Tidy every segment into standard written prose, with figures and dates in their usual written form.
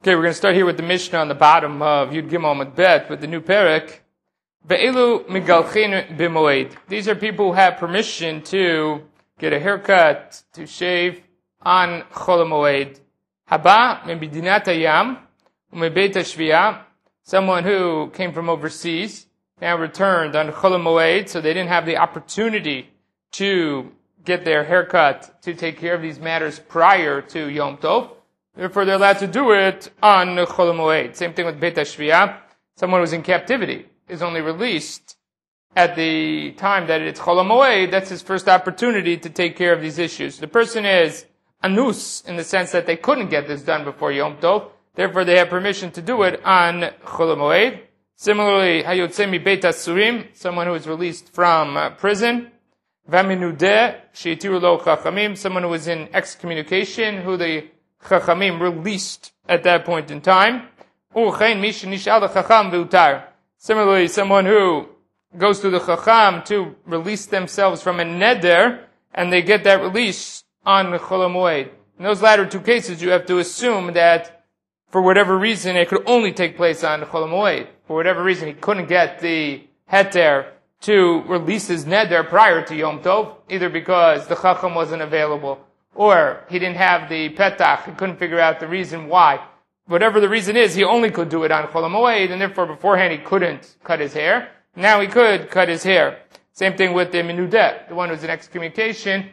Okay, we're going to start here with the Mishnah on the bottom of Yud Gimel Amud Bet with the new Perek. Ve'elu migalchin b'moed. These are people who have permission to get a haircut, to shave on Chol HaMoed. Haba mebidinat hayam u'mebeit hashviyah. Someone who came from overseas, now returned on Chol HaMoed, so they didn't have the opportunity to get their haircut, to take care of these matters prior to Yom Tov. Therefore, they're allowed to do it on Chol HaMoed. Same thing with Beit HaShviyah. Someone who's in captivity is only released at the time that it's Chol HaMoed. That's his first opportunity to take care of these issues. The person is anus in the sense that they couldn't get this done before Yom Tov. Therefore, they have permission to do it on Chol HaMoed. Similarly, Hayotze mi Beit HaSurim, someone who is released from prison. Vaminudeh sheitiru lo chachamim, someone who is in excommunication, who the Chachamim released at that point in time. Similarly, someone who goes to the Chacham to release themselves from a neder, and they get that release on Chol HaMoed. In those latter two cases, you have to assume that for whatever reason, it could only take place on Chol HaMoed. For whatever reason, he couldn't get the heter to release his neder prior to Yom Tov, either because the Chacham wasn't available, or he didn't have the petach, he couldn't figure out the reason why. Whatever the reason is, he only could do it on Chol HaMoed, and therefore beforehand he couldn't cut his hair. Now he could cut his hair. Same thing with the Minudeh, the one who's in excommunication.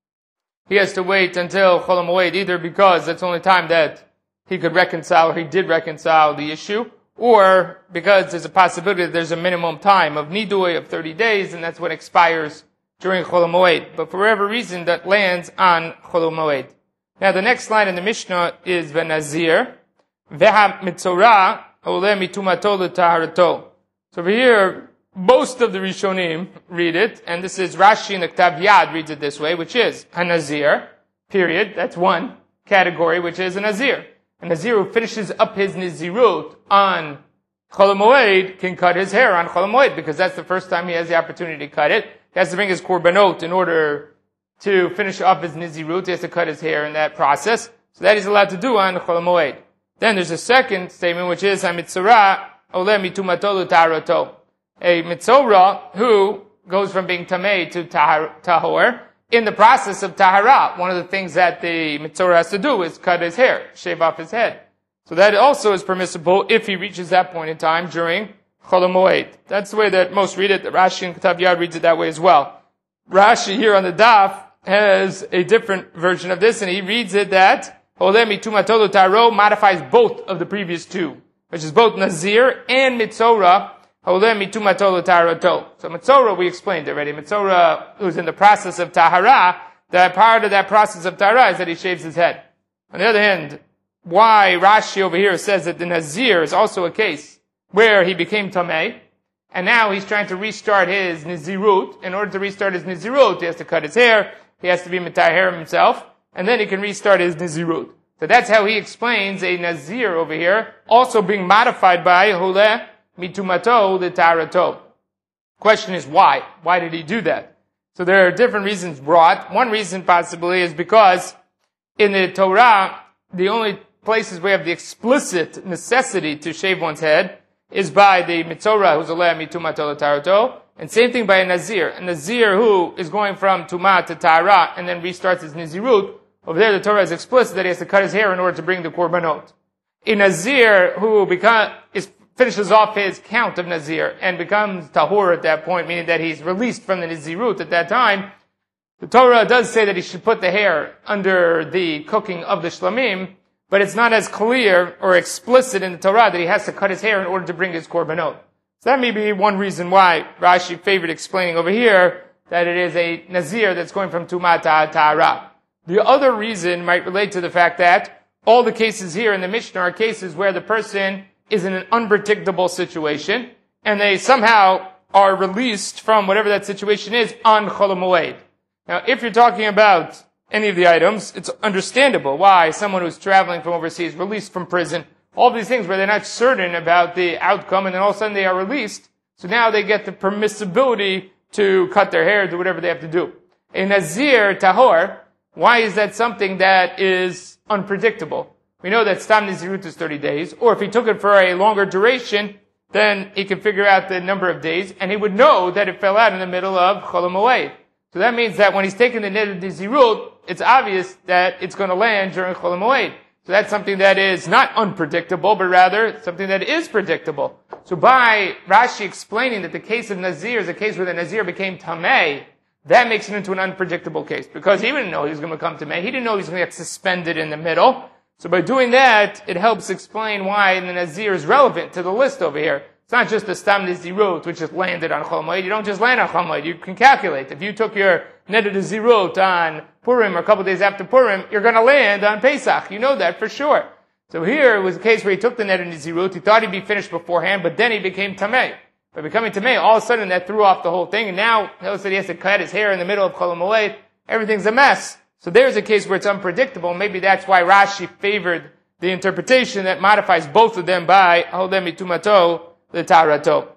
He has to wait until Chol HaMoed, either because that's the only time that he could reconcile, or he did reconcile the issue, or because there's a possibility that there's a minimum time of nidui of 30 days, and that's what expires during Chol HaMoed. But for whatever reason, that lands on Chol HaMoed. Now the next line in the Mishnah is Venazir, Veha mitzorah ole mitumato l'taharato. So over here, most of the Rishonim read it, and this is Rashi in the Ktav Yad reads it this way, which is Hanazir, period. That's one category, which is a Nazir. A Nazir who finishes up his Nizirut on Chol HaMoed can cut his hair on Chol HaMoed, because that's the first time he has the opportunity to cut it. He has to bring his korbanot in order to finish up his Nizirut. He has to cut his hair in that process. So that he's allowed to do on Chol HaMoed. Then there's a second statement, which is HaMitzorah ole mitumato l'taharato. A mitzorah who goes from being tamei to tahor in the process of tahara. One of the things that the mitzorah has to do is cut his hair, shave off his head. So that also is permissible if he reaches that point in time during Chol HaMoed. That's the way that most read it. Rashi and Ktav Yad reads it that way as well. Rashi here on the daf has a different version of this, and he reads it that Ole mitumato l'taharo modifies both of the previous two, which is both Nazir and Mitzorah. Ole mitumato l'taharato. So Mitzorah, we explained already. Mitzorah, who's in the process of tahara, that part of that process of tahara is that he shaves his head. On the other hand, why Rashi over here says that the Nazir is also a case where he became Tameh, and now he's trying to restart his Nizirut. In order to restart his Nizirut, he has to cut his hair, he has to be Metaher himself, and then he can restart his Nizirut. So that's how he explains a Nazir over here, also being modified by Hole mitumato l'taharato. Question is why? Why did he do that? So there are different reasons brought. One reason possibly is because in the Torah, the only places where we have the explicit necessity to shave one's head is by the Mitzorah, who's Oleh mitumato l'taharato, and same thing by a Nazir. A Nazir who is going from Tumah to Tahara and then restarts his Nizirut. Over there, the Torah is explicit that he has to cut his hair in order to bring the korbanot. A Nazir who finishes off his count of Nazir and becomes tahor at that point, meaning that he's released from the Nizirut at that time, the Torah does say that he should put the hair under the cooking of the shlamim, but it's not as clear or explicit in the Torah that he has to cut his hair in order to bring his korbanot. So that may be one reason why Rashi favored explaining over here that it is a Nazir that's going from Tumah to Tahara. The other reason might relate to the fact that all the cases here in the Mishnah are cases where the person is in an unpredictable situation, and they somehow are released from whatever that situation is on Chol HaMoed. Now, if you're talking about any of the items, it's understandable why someone who's traveling from overseas, released from prison, all these things where they're not certain about the outcome, and then all of a sudden they are released, so now they get the permissibility to cut their hair, do whatever they have to do. A Nazir, Tahor, why is that something that is unpredictable? we know that Stam Nizirut is 30 days, or if he took it for a longer duration, then he can figure out the number of days, and he would know that it fell out in the middle of Chol HaMoed. So that means that when he's taking the Neder Nizirut, it's obvious that it's going to land during Chol HaMoed. So that's something that is not unpredictable, but rather something that is predictable. So by Rashi explaining that the case of Nazir is a case where the Nazir became Tameh, that makes it into an unpredictable case, because he didn't know he was going to become Tameh. He didn't know he was going to get suspended in the middle. So by doing that, it helps explain why the Nazir is relevant to the list over here. It's not just the Stam Nizirut, which is landed on Chol HaMoed. You don't just land on Chol HaMoed. You can calculate. If you took your Neder Nizirut on Purim or a couple days after Purim, you're going to land on Pesach. You know that for sure. So here it was a case where he took the Neder Nizirut. He thought he'd be finished beforehand, but then he became Tameh. By becoming Tameh, all of a sudden that threw off the whole thing, and now he said he has to cut his hair in the middle of Chol HaMoed. Everything's a mess. So there's a case where it's unpredictable. Maybe that's why Rashi favored the interpretation that modifies both of them by Holem Mitumato L'Tarato.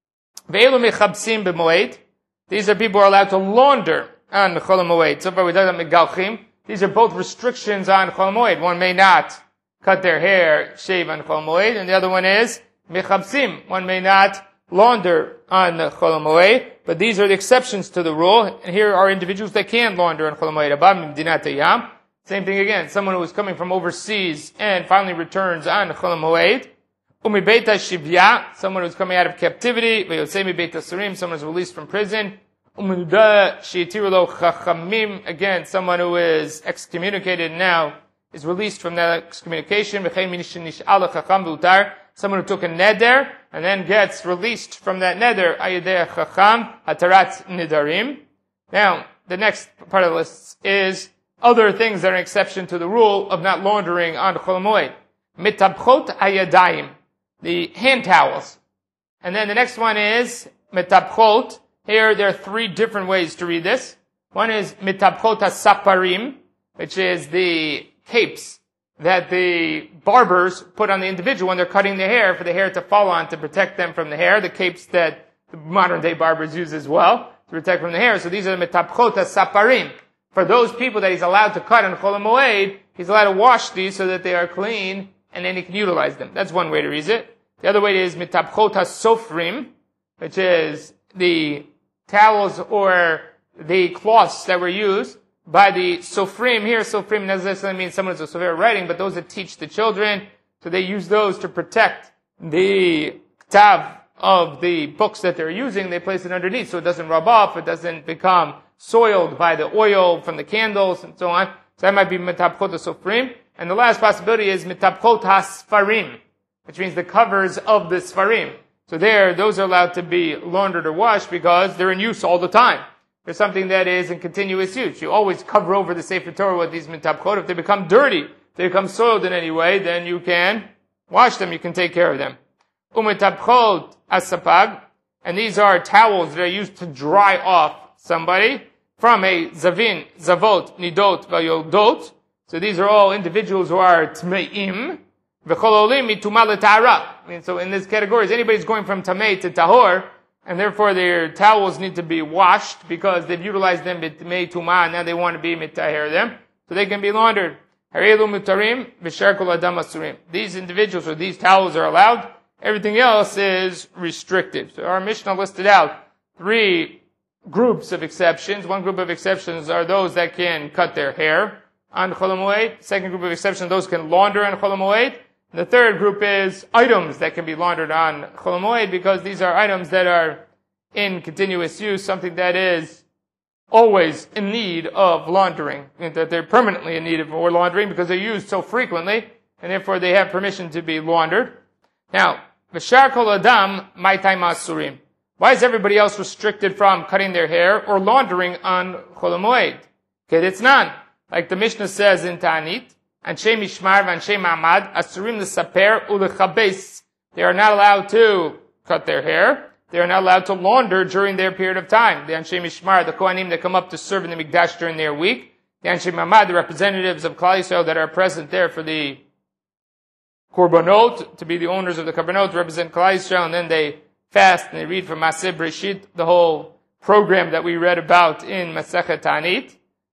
Ve'elu mechabsim b'moed. These are people who are allowed to launder on Chol HaMoed. So far we talked about megalchim. These are both restrictions on Chol HaMoed. One may not cut their hair, shave on Chol HaMoed, and the other one is mechabsim. One may not launder on Chol HaMoed, but these are the exceptions to the rule. And here are individuals that can launder on Chol HaMoed. Abam Midinat Hayam. Same thing again. Someone who is coming from overseas and finally returns on Chol HaMoed. Umi Beita Shivya, someone who's coming out of captivity. Ve'yotzei Beita Surim, someone who's released from prison. Umuda Sheitiru Lo Chachamim, again, someone who is excommunicated now is released from that excommunication. V'chein min shenish'al Chacham v'utar, someone who took a neder and then gets released from that neder. Ayidei Chacham Hatarat Nidarim. Now, the next part of the list is other things that are an exception to the rule of not laundering on Chol HaMoed. Mitabchot Hayadayim, the hand towels. And then the next one is Mitabchot. Here there are three different ways to read this. One is Mitabchot HaSaparim, which is the capes that the barbers put on the individual when they're cutting their hair, for the hair to fall on to protect them from the hair. The capes that the modern day barbers use as well to protect from the hair. So these are the Mitabchot HaSaparim. For those people that he's allowed to cut on Chol HaMoed, he's allowed to wash these so that they are clean, and then he can utilize them. That's one way to read it. The other way is Mitabchot HaSofrim, which is the towels or the cloths that were used by the Sofrim. Here, Sofrim doesn't necessarily mean someone who's a Sofer writing, but those that teach the children. So they use those to protect the ktav of the books that they're using. They place it underneath so it doesn't rub off, it doesn't become soiled by the oil from the candles and so on. So that might be Mitabchot HaSofrim. And the last possibility is Mitabchot HaSfarim, which means the covers of the Sfarim. So there, those are allowed to be laundered or washed because they're in use all the time. There's something that is in continuous use. You always cover over the Sefer Torah with these Mitabchot. If they become dirty, if they become soiled in any way, then you can wash them, you can take care of them. Umitabchot HaSapag, and these are towels that are used to dry off somebody from a Zavin, Zavot, Nidot, Vayodot. So these are all individuals who are Tme'im. So in this category, anybody's going from Tamei to Tahor, and therefore their towels need to be washed because they've utilized them B'Tmei Tumah, and now they want to be Mitaher them, so they can be laundered. These individuals or these towels are allowed. Everything else is restricted. So our Mishnah listed out three groups of exceptions. One group of exceptions are those that can cut their hair on Chol HaMoed. Second group of exceptions, those can launder on Chol HaMoed. The third group is items that can be laundered on Chol HaMoed, because these are items that are in continuous use, something that is always in need of laundering, and that they're permanently in need of laundering because they're used so frequently, and therefore they have permission to be laundered. Now, V'shar kol adam maitai masurim. Why is everybody else restricted from cutting their hair or laundering on Chol HaMoed? Okay, it's none. Like the Mishnah says in Ta'anit, Anshe Mishmar v'Anshe Ma'amad Asurim l'saper u'lechabes. They are not allowed to cut their hair. They are not allowed to launder during their period of time. The Anshe Mishmar, the Kohanim that come up to serve in the Mikdash during their week. The Anshe Ma'amad, the representatives of Klal Yisrael that are present there for the Korbanot, to be the owners of the Korbanot, to represent Klal Yisrael, and then they fast and they read from Maseh Breshit, the whole program that we read about in Masechet Ta'anit.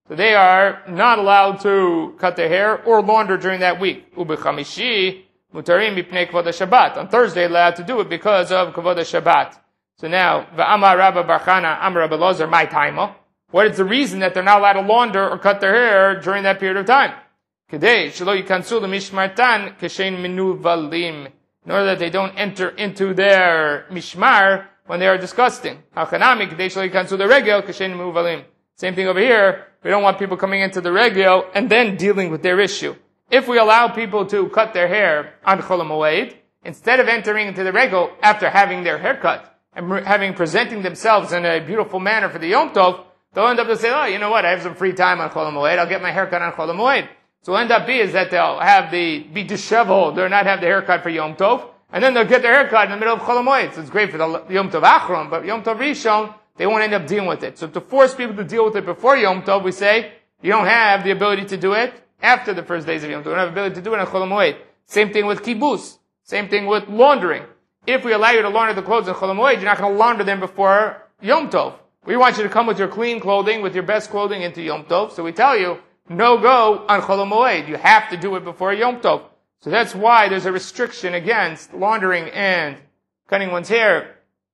So they are not allowed to cut their hair or launder during that week. Ubechamishi mutarim mipnei kvod Shabbat. On Thursday, they're allowed to do it because of kvod Shabbat. So now, v'amar Rabba bar Chana, amar Rabba Lozer, my taimo. What is the reason that they're not allowed to launder or cut their hair during that period of time? Kedei shelo yikansu lemishmartan keshein minuvalim. In order that they don't enter into their mishmar when they are disgusting. Hachanami kedei shelo yikansu leregel keshein minuvalim. Same thing over here. We don't want people coming into the regel and then dealing with their issue. If we allow people to cut their hair on Chol HaMoed, instead of entering into the regel after having their hair cut and presenting themselves in a beautiful manner for the Yom Tov, they'll end up to say, oh, you know what, I have some free time on Chol HaMoed, I'll get my haircut on Chol HaMoed. So what will end up is that they'll be disheveled, they'll not have the haircut for Yom Tov, and then they'll get their haircut in the middle of Chol HaMoed. So it's great for the Yom Tov Achron, but Yom Tov Rishon, they won't end up dealing with it. So to force people to deal with it before Yom Tov, we say, you don't have the ability to do it after the first days of Yom Tov. You don't have the ability to do it on Chol HaMoed. Same thing with kibbutz. Same thing with laundering. If we allow you to launder the clothes on Chol HaMoed, you're not going to launder them before Yom Tov. We want you to come with your clean clothing, with your best clothing into Yom Tov. So we tell you, no go on Chol HaMoed. You have to do it before Yom Tov. So that's why there's a restriction against laundering and cutting one's hair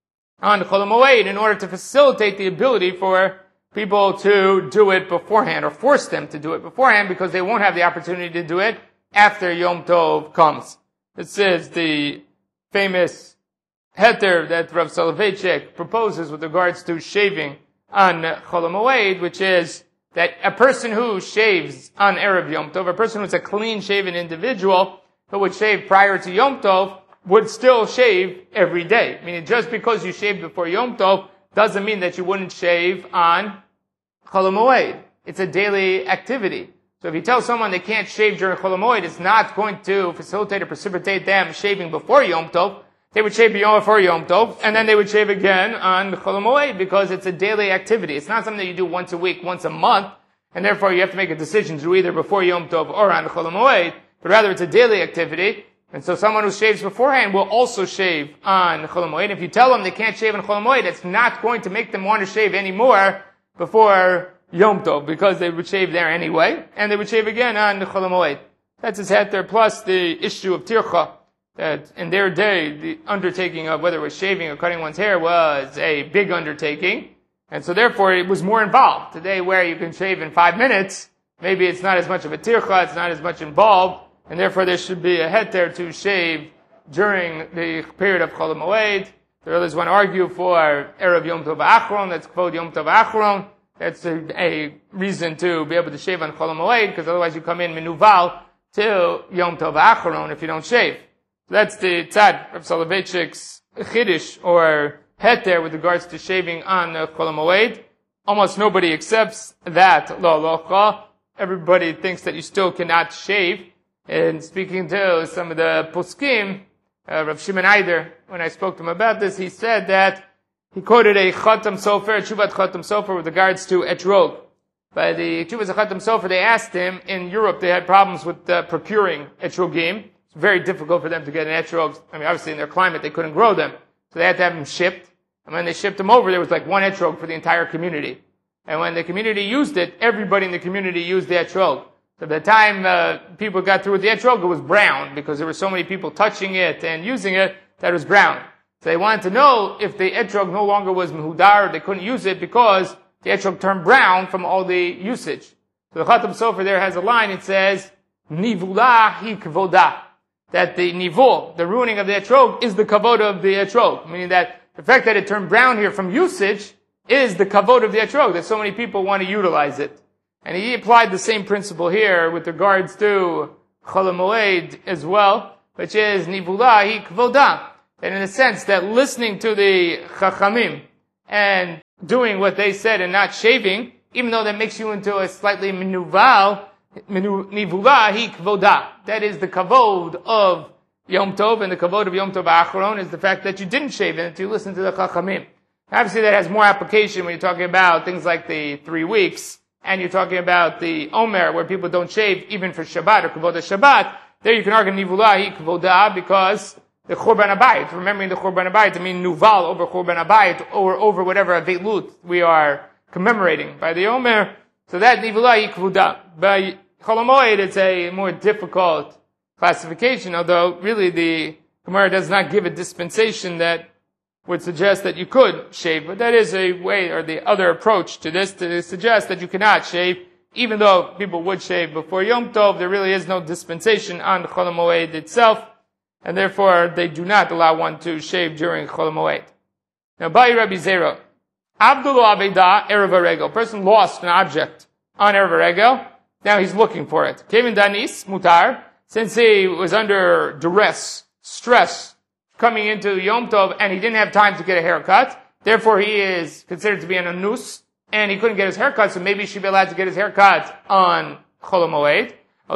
on Chol HaMoed in order to facilitate the ability for people to do it beforehand or force them to do it beforehand because they won't have the opportunity to do it after Yom Tov comes. This is the famous heter that Rav Soloveitchik proposes with regards to shaving on Chol HaMoed, which is that a person who shaves on Erev Yom Tov, a person who's a clean-shaven individual who would shave prior to Yom Tov, would still shave every day. Meaning just because you shaved before Yom Tov doesn't mean that you wouldn't shave on Chol HaMoed. It's a daily activity. So if you tell someone they can't shave during Chol HaMoed, it's not going to facilitate or precipitate them shaving before Yom Tov. They would shave before Yom Tov, and then they would shave again on Chol HaMoed because it's a daily activity. It's not something that you do once a week, once a month, and therefore you have to make a decision to do either before Yom Tov or on Chol HaMoed, but rather it's a daily activity. And so someone who shaves beforehand will also shave on Chol HaMoed. If you tell them they can't shave on Chol HaMoed, it's not going to make them want to shave anymore before Yom Tov, because they would shave there anyway, and they would shave again on Chol HaMoed. That's his heter, plus the issue of tircha, that in their day, the undertaking of whether it was shaving or cutting one's hair was a big undertaking, and so therefore it was more involved. Today, where you can shave in 5 minutes, maybe it's not as much of a tircha, it's not as much involved, and therefore there should be a heter to shave during the period of Chol HaMoed. The others want to argue for Erev Yom Tov Achron, that's Kvod Yom Tov Achron. That's a reason to be able to shave on Chol HaMoed, because otherwise you come in menuval till Yom Tov Achron if you don't shave. So that's the tzad of Soloveitchik's chiddush or heter with regards to shaving on Chol HaMoed. Almost nobody accepts that lo locha. Everybody thinks that you still cannot shave. And speaking to some of the poskim, Rav Shimon Eider, when I spoke to him about this, he said that he quoted a Chatam Sofer, Tshuvat Chatam Sofer, with regards to etrog. By the Tshuvat Chatam Sofer, they asked him, in Europe they had problems with procuring etrogim. It's very difficult for them to get an etrog. I mean, obviously in their climate they couldn't grow them. So they had to have them shipped. And when they shipped them over, there was like one etrog for the entire community. And when the community used it, everybody in the community used the etrog. So by the time people got through with the etrog, it was brown, because there were so many people touching it and using it that it was brown. So they wanted to know if the etrog no longer was mehudar, they couldn't use it because the etrog turned brown from all the usage. So the Chatam Sofer there has a line, it says, Nivula hi kvoda. That the nivul, the ruining of the etrog, is the kavod of the etrog. Meaning that the fact that it turned brown here from usage is the kavod of the etrog, that so many people want to utilize it. And he applied the same principle here with regards to Chol HaMoed as well, which is Nivula hi kvoda. And in the sense that listening to the Chachamim and doing what they said and not shaving, even though that makes you into a slightly menuval, Nivula hi kvoda. That is the kavod of Yom Tov, and the kavod of Yom Tov Achron is the fact that you didn't shave and that you listened to the Chachamim. Obviously that has more application when you're talking about things like the 3 weeks, and you're talking about the Omer, where people don't shave even for Shabbat or Kavod Shabbat. There you can argue Nivula hi kvoda, because the Churban Abayit, remembering the Churban Abayit, I mean Nuval over Churban Abayit, or over whatever Avelut we are commemorating by the Omer. So that nivula yikvuda. By Chol HaMoed, it's a more difficult classification, although really the Gemara does not give a dispensation that would suggest that you could shave, but that is a way, or the other approach to this, to suggest that you cannot shave, even though people would shave before Yom Tov. There really is no dispensation on Chol HaMoed itself, and therefore they do not allow one to shave during Chol HaMoed. Now, Bai Rabbi Zera, Abdul Aveda Erev HaRegel. A person lost an object on Erev HaRegel. Now he's looking for it. Kevin Danis Mutar, since he was under duress, stress, coming into Yom Tov, and he didn't have time to get a haircut, therefore he is considered to be an anus, and he couldn't get his haircut, so maybe he should be allowed to get his haircut on Chol HaMoed.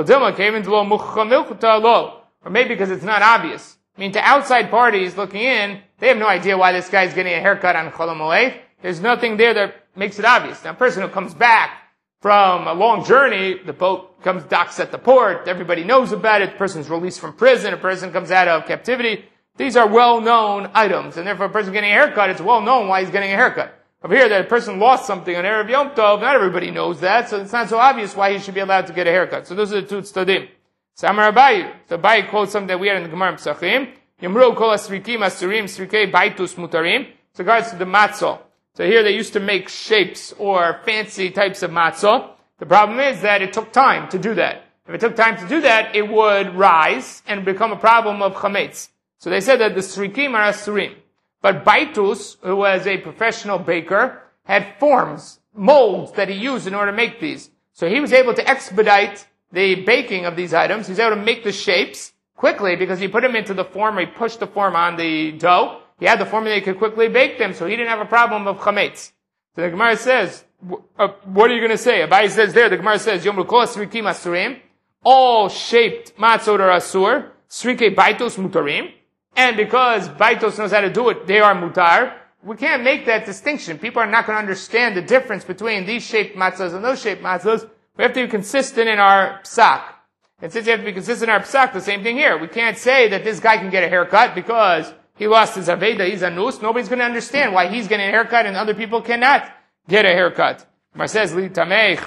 Or maybe because it's not obvious. I mean, to outside parties looking in, they have no idea why this guy's getting a haircut on Chol HaMoed. There's nothing there that makes it obvious. Now, a person who comes back from a long journey, the boat docks at the port, everybody knows about it, the person's released from prison, a person comes out of captivity. These are well-known items, and therefore a person getting a haircut, it's well-known why he's getting a haircut. Over here, that a person lost something on Erev Yom Tov, not everybody knows that, so it's not so obvious why he should be allowed to get a haircut. So those are the two tzadim. Samar Abayi. So Abayi quotes something that we had in the Gemara Pesachim. Yamru kol asrikim asurim srikei baitus mutarim. With regards to the matzah. So here they used to make shapes or fancy types of matzah. The problem is that it took time to do that. If it took time to do that, it would rise and become a problem of chametz. So they said that the srikim are asurim. But Baitus, who was a professional baker, had forms, molds that he used in order to make these. So he was able to expedite the baking of these items. He was able to make the shapes quickly because he put them into the form, or he pushed the form on the dough. He had the form and he could quickly bake them, so he didn't have a problem of chametz. So the Gemara says, what are you going to say? Abai says there, the Gemara says, Yom Rukol Srikim Asurim, all shaped matzot are asur, Srike Baitos Mutarim, and because Baitos knows how to do it, they are mutar. We can't make that distinction. People are not going to understand the difference between these shaped matzahs and those shaped matzahs. We have to be consistent in our psak. And since you have to be consistent in our psak, the same thing here. We can't say that this guy can get a haircut because he lost his aveda, he's a nus. Nobody's going to understand why he's getting a haircut and other people cannot get a haircut. Mar says, Li Tameich,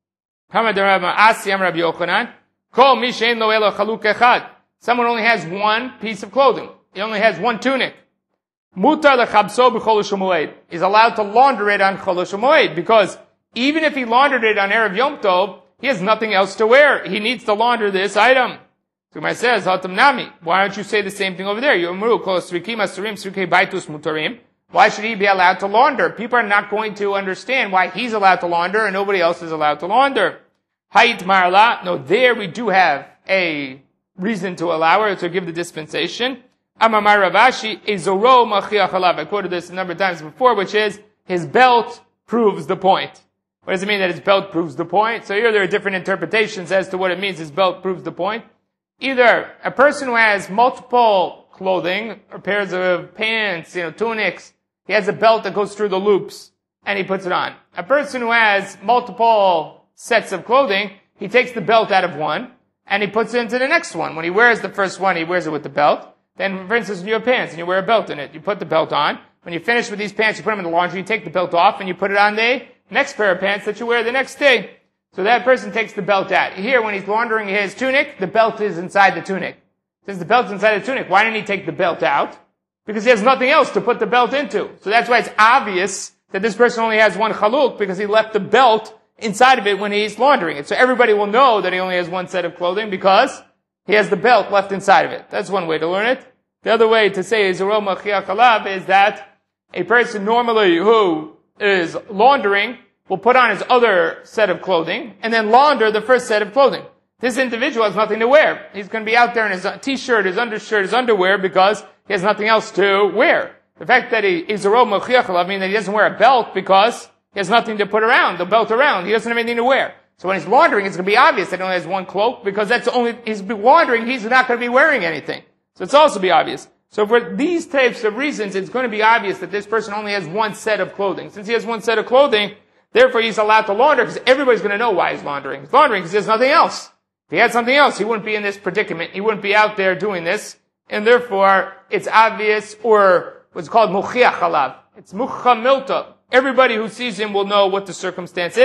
Hamad Rav Asi Am Rabbi Yochanan, Kol Mi Shein Lo Elo Chaluk Echad. Someone only has one piece of clothing. He only has one tunic. Mutar lechabso b'chol HaMoed. He's allowed to launder it on Chol HaMoed because even if he laundered it on Erev Yom Tov, he has nothing else to wear. He needs to launder this item. So Gemara says, Hatam Nami, why don't you say the same thing over there? Yomru kol srikim asurim srikei baitus mutarim. Why should he be allowed to launder? People are not going to understand why he's allowed to launder and nobody else is allowed to launder. Hayit marla. No, there we do have a reason to allow her to give the dispensation. Amamar Ravashi, ezoro machiach alav. I quoted this a number of times before, which is, his belt proves the point. What does it mean that his belt proves the point? So here there are different interpretations as to what it means his belt proves the point. Either a person who has multiple clothing, or pairs of pants, tunics, he has a belt that goes through the loops, and he puts it on. A person who has multiple sets of clothing, he takes the belt out of one, and he puts it into the next one. When he wears the first one, he wears it with the belt. Then, for instance, when you have pants and you wear a belt in it, you put the belt on. When you finish with these pants, you put them in the laundry, you take the belt off, and you put it on the next pair of pants that you wear the next day. So that person takes the belt out. Here, when he's laundering his tunic, the belt is inside the tunic. Since the belt's inside the tunic, why didn't he take the belt out? Because he has nothing else to put the belt into. So that's why it's obvious that this person only has one chaluk, because he left the belt inside of it when he's laundering it. So everybody will know that he only has one set of clothing because he has the belt left inside of it. That's one way to learn it. The other way to say Zero Machiach Alav is that a person normally who is laundering will put on his other set of clothing and then launder the first set of clothing. This individual has nothing to wear. He's going to be out there in his t-shirt, his undershirt, his underwear because he has nothing else to wear. The fact that he is Zero Machiach Alav means that he doesn't wear a belt because he has nothing to put around, the belt around. He doesn't have anything to wear. So when he's laundering, it's going to be obvious that he only has one cloak because that's only, he's laundering, he's not going to be wearing anything. So it's also be obvious. So for these types of reasons, it's going to be obvious that this person only has one set of clothing. Since he has one set of clothing, therefore he's allowed to launder because everybody's going to know why he's laundering. He's laundering because he has nothing else. If he had something else, he wouldn't be in this predicament. He wouldn't be out there doing this. And therefore, it's obvious, or what's called muchiach alav. It's mukha milta. Everybody who sees him will know what the circumstance is.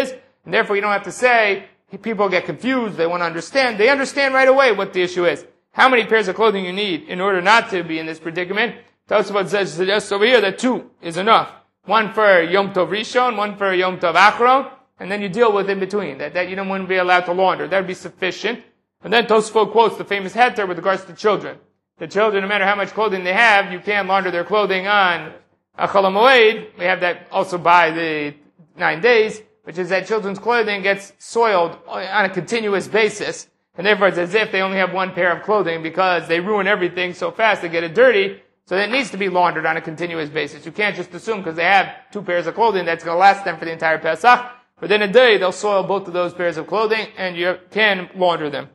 And therefore you don't have to say, people get confused, they want to understand. They understand right away what the issue is. How many pairs of clothing you need in order not to be in this predicament. Tosafot says just over here that 2 is enough. One for Yom Tov Rishon, one for Yom Tov Achron, and then you deal with in between. That you don't want to be allowed to launder. That would be sufficient. And then Tosafot quotes the famous heter with regards to children. The children, no matter how much clothing they have, you can't launder their clothing on a Chol HaMoed. We have that also by the 9 days, which is that children's clothing gets soiled on a continuous basis. And therefore it's as if they only have one pair of clothing because they ruin everything so fast they get it dirty. So it needs to be laundered on a continuous basis. You can't just assume because they have 2 pairs of clothing that's going to last them for the entire Pesach. Within a day, they'll soil both of those pairs of clothing and you can launder them.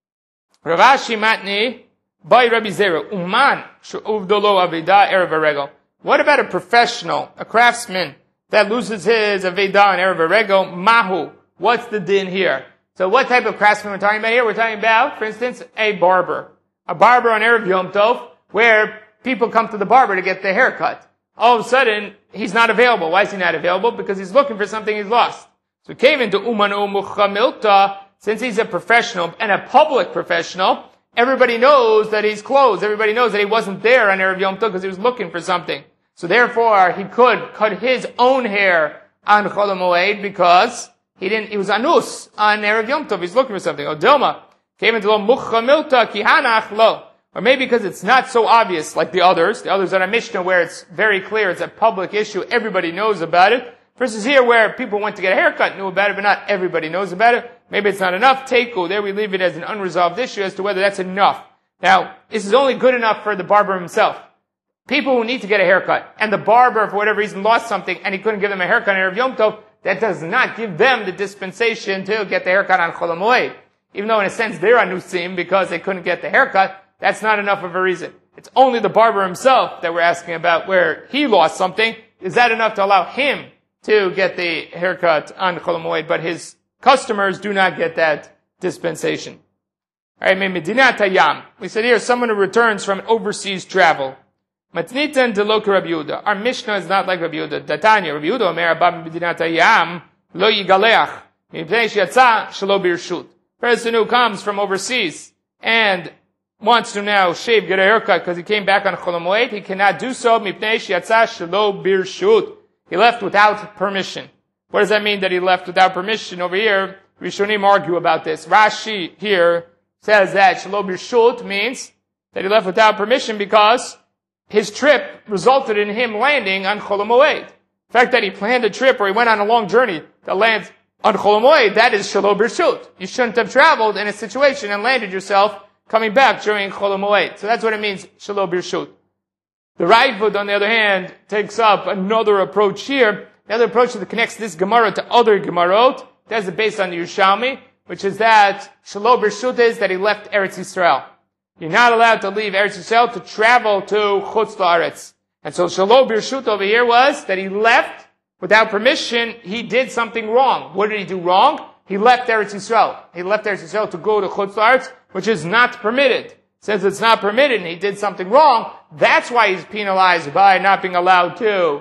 Rav Ashi matni by Rabbi Zera uman she'uvdolo aveda erev haregel. What about a professional, a craftsman that loses his aveda on erev haregel? Mahu. What's the din here? So what type of craftsman we're talking about here? We're talking about, for instance, a barber. A barber on erev Yom Tov, where people come to the barber to get their hair cut. All of a sudden, he's not available. Why is he not available? Because he's looking for something he's lost. So he came into Umanu Muchamilta. Since he's a professional and a public professional, everybody knows that he's closed. Everybody knows that he wasn't there on erev Yom Tov because he was looking for something. So therefore, he could cut his own hair on Chol HaMoed because he was anus on erev Yom Tov. He's looking for something. Dilma came into Lo Muchamilta Kihanach Lo. Or maybe because it's not so obvious like the others. The others on a Mishnah where it's very clear, it's a public issue, everybody knows about it. Versus here where people went to get a haircut, knew about it, but not everybody knows about it. Maybe it's not enough. Teiku, there we leave it as an unresolved issue as to whether that's enough. Now, this is only good enough for the barber himself. People who need to get a haircut, and the barber, for whatever reason, lost something, and he couldn't give them a haircut on erev Yom Tov, that does not give them the dispensation to get the haircut on Chol HaMoed. Even though in a sense they're anusim because they couldn't get the haircut, that's not enough of a reason. It's only the barber himself that we're asking about where he lost something. Is that enough to allow him to get the haircut on Chol HaMoed, but his customers do not get that dispensation? Alright, Medinat Hayam. We said here, someone who returns from overseas travel. Matnitan deloka Rabbi Yehuda. Our Mishnah is not like Rabbi Yehuda. Datanya, Rabbi Yehuda Omer Abba Medinat Hayam lo yigaleach mipnei sheyatza shelo birshut. Person who comes from overseas and wants to now shave, get a haircut because he came back on Chol HaMoed, he cannot do so mipnei sheyatza shelo birshut. He left without permission. What does that mean that he left without permission? Over here, Rishonim argue about this. Rashi here says that shelo birshut means that he left without permission because his trip resulted in him landing on Chol HaMoed. The fact that he planned a trip or he went on a long journey to land on Chol HaMoed, that is shelo birshut. You shouldn't have traveled in a situation and landed yourself coming back during Chol HaMoed. So that's what it means, shelo birshut. The Raavad, on the other hand, takes up another approach here. The other approach that connects this Gemara to other Gemarot, that's based on the Yerushalmi, which is that shelo birshut is that he left Eretz Yisrael. You're not allowed to leave Eretz Yisrael to travel to Chutz La'aretz. And so shelo birshut over here was that he left without permission. He did something wrong. What did he do wrong? He left Eretz Yisrael. He left Eretz Yisrael to go to Chutz La'aretz, which is not permitted. Since it's not permitted and he did something wrong, that's why he's penalized by not being allowed to